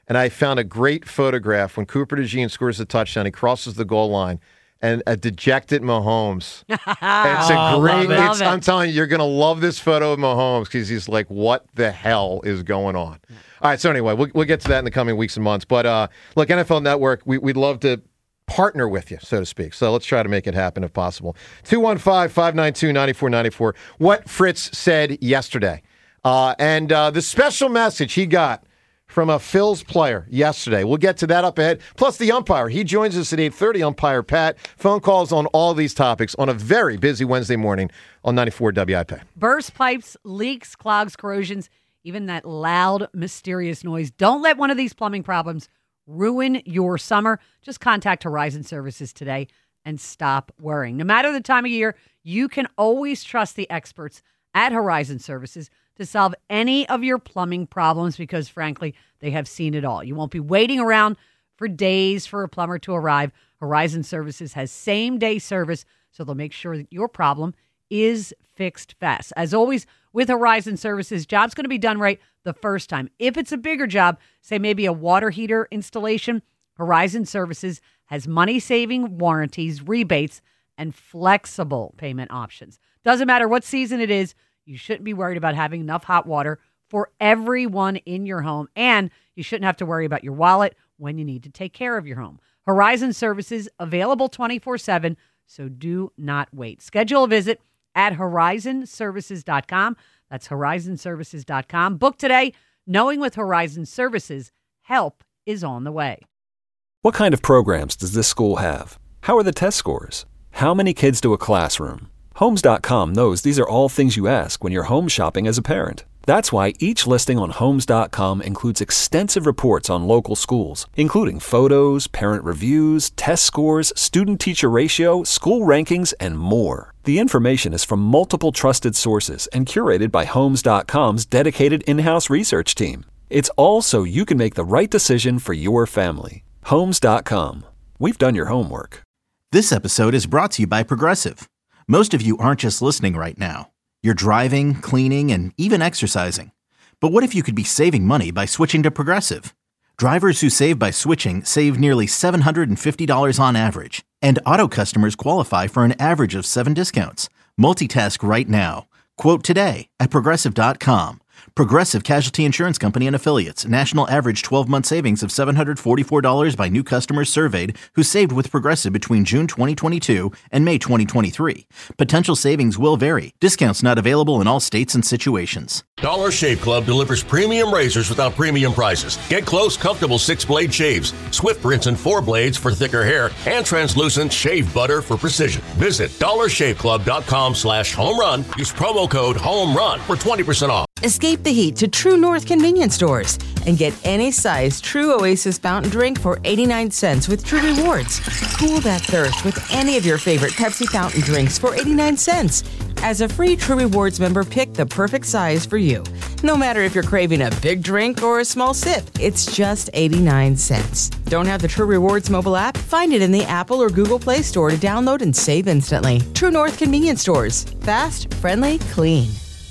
and I found a great photograph when Cooper DeJean scores a touchdown. He crosses the goal line, and a dejected Mahomes. It's a Oh, great. love it. It's, I'm telling you, you're going to love this photo of Mahomes because he's like, "What the hell is going on?" All right. So anyway, we'll, we'll get to that in the coming weeks and months. But uh, look, N F L Network, we, we'd love to partner with you, so to speak. So let's try to make it happen if possible. two one five, five nine two, nine four nine four. What Fritz said yesterday. Uh, and uh, the special message he got from a Phil's player yesterday. We'll get to that up ahead. Plus the umpire. He joins us at eight thirty, umpire Pat. Phone calls on all these topics on a very busy Wednesday morning on ninety-four W I P. Burst pipes, leaks, clogs, corrosions, even that loud, mysterious noise. Don't let one of these plumbing problems ruin your summer. Just contact Horizon Services today and stop worrying. No matter the time of year, you can always trust the experts at Horizon Services to solve any of your plumbing problems because, frankly, they have seen it all. You won't be waiting around for days for a plumber to arrive. Horizon Services has same-day service, so they'll make sure that your problem is fixed fast. As always, with Horizon Services, job's going to be done right the first time. If it's a bigger job, say maybe a water heater installation, Horizon Services has money-saving warranties, rebates, and flexible payment options. Doesn't matter what season it is, you shouldn't be worried about having enough hot water for everyone in your home, and you shouldn't have to worry about your wallet when you need to take care of your home. Horizon Services, available twenty-four seven, so do not wait. Schedule a visit at horizon services dot com. That's horizon services dot com. Book today, knowing with Horizon Services, help is on the way. What kind of programs does this school have? How are the test scores? How many kids do a classroom? Homes dot com knows these are all things you ask when you're home shopping as a parent. That's why each listing on Homes dot com includes extensive reports on local schools, including photos, parent reviews, test scores, student-teacher ratio, school rankings, and more. The information is from multiple trusted sources and curated by Homes dot com's dedicated in-house research team. It's all so you can make the right decision for your family. Homes dot com. We've done your homework. This episode is brought to you by Progressive. Most of you aren't just listening right now. You're driving, cleaning, and even exercising. But what if you could be saving money by switching to Progressive? Drivers who save by switching save nearly seven hundred fifty dollars on average. And auto customers qualify for an average of seven discounts. Multitask right now. Quote today at Progressive dot com. Progressive Casualty Insurance Company and Affiliates. National average twelve-month savings of seven hundred forty-four dollars by new customers surveyed who saved with Progressive between June twenty twenty-two and May twenty twenty-three. Potential savings will vary. Discounts not available in all states and situations. Dollar Shave Club delivers premium razors without premium prices. Get close, comfortable six-blade shaves, Swift rinse and four blades for thicker hair, and translucent shave butter for precision. Visit dollar shave club dot com slash home run. Use promo code HOMERUN for twenty percent off. Escape the heat to True North convenience stores and get any size True Oasis fountain drink for eighty-nine cents with True Rewards. Cool that thirst with any of your favorite Pepsi fountain drinks for eighty-nine cents. As a free True Rewards member, pick the perfect size for you. No matter if you're craving a big drink or a small sip, it's just eighty-nine cents. Don't have the True Rewards mobile app? Find it in the Apple or Google Play Store to download and save instantly. True North convenience stores. Fast, friendly, clean.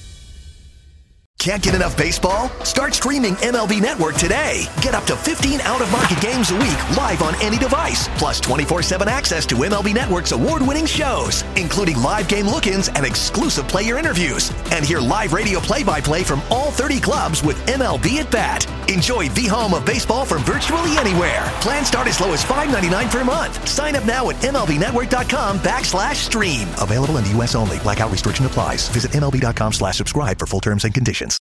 Can't get enough baseball? Start streaming M L B Network today. Get up to fifteen out-of-market games a week live on any device, plus twenty-four seven access to M L B Network's award-winning shows, including live game look-ins and exclusive player interviews. And hear live radio play-by-play from all thirty clubs with M L B at Bat. Enjoy the home of baseball from virtually anywhere. Plans start as low as five ninety-nine per month. Sign up now at M L B network dot com backslash stream. Available in the U S only. Blackout restriction applies. Visit M L B dot com slash subscribe for full terms and conditions.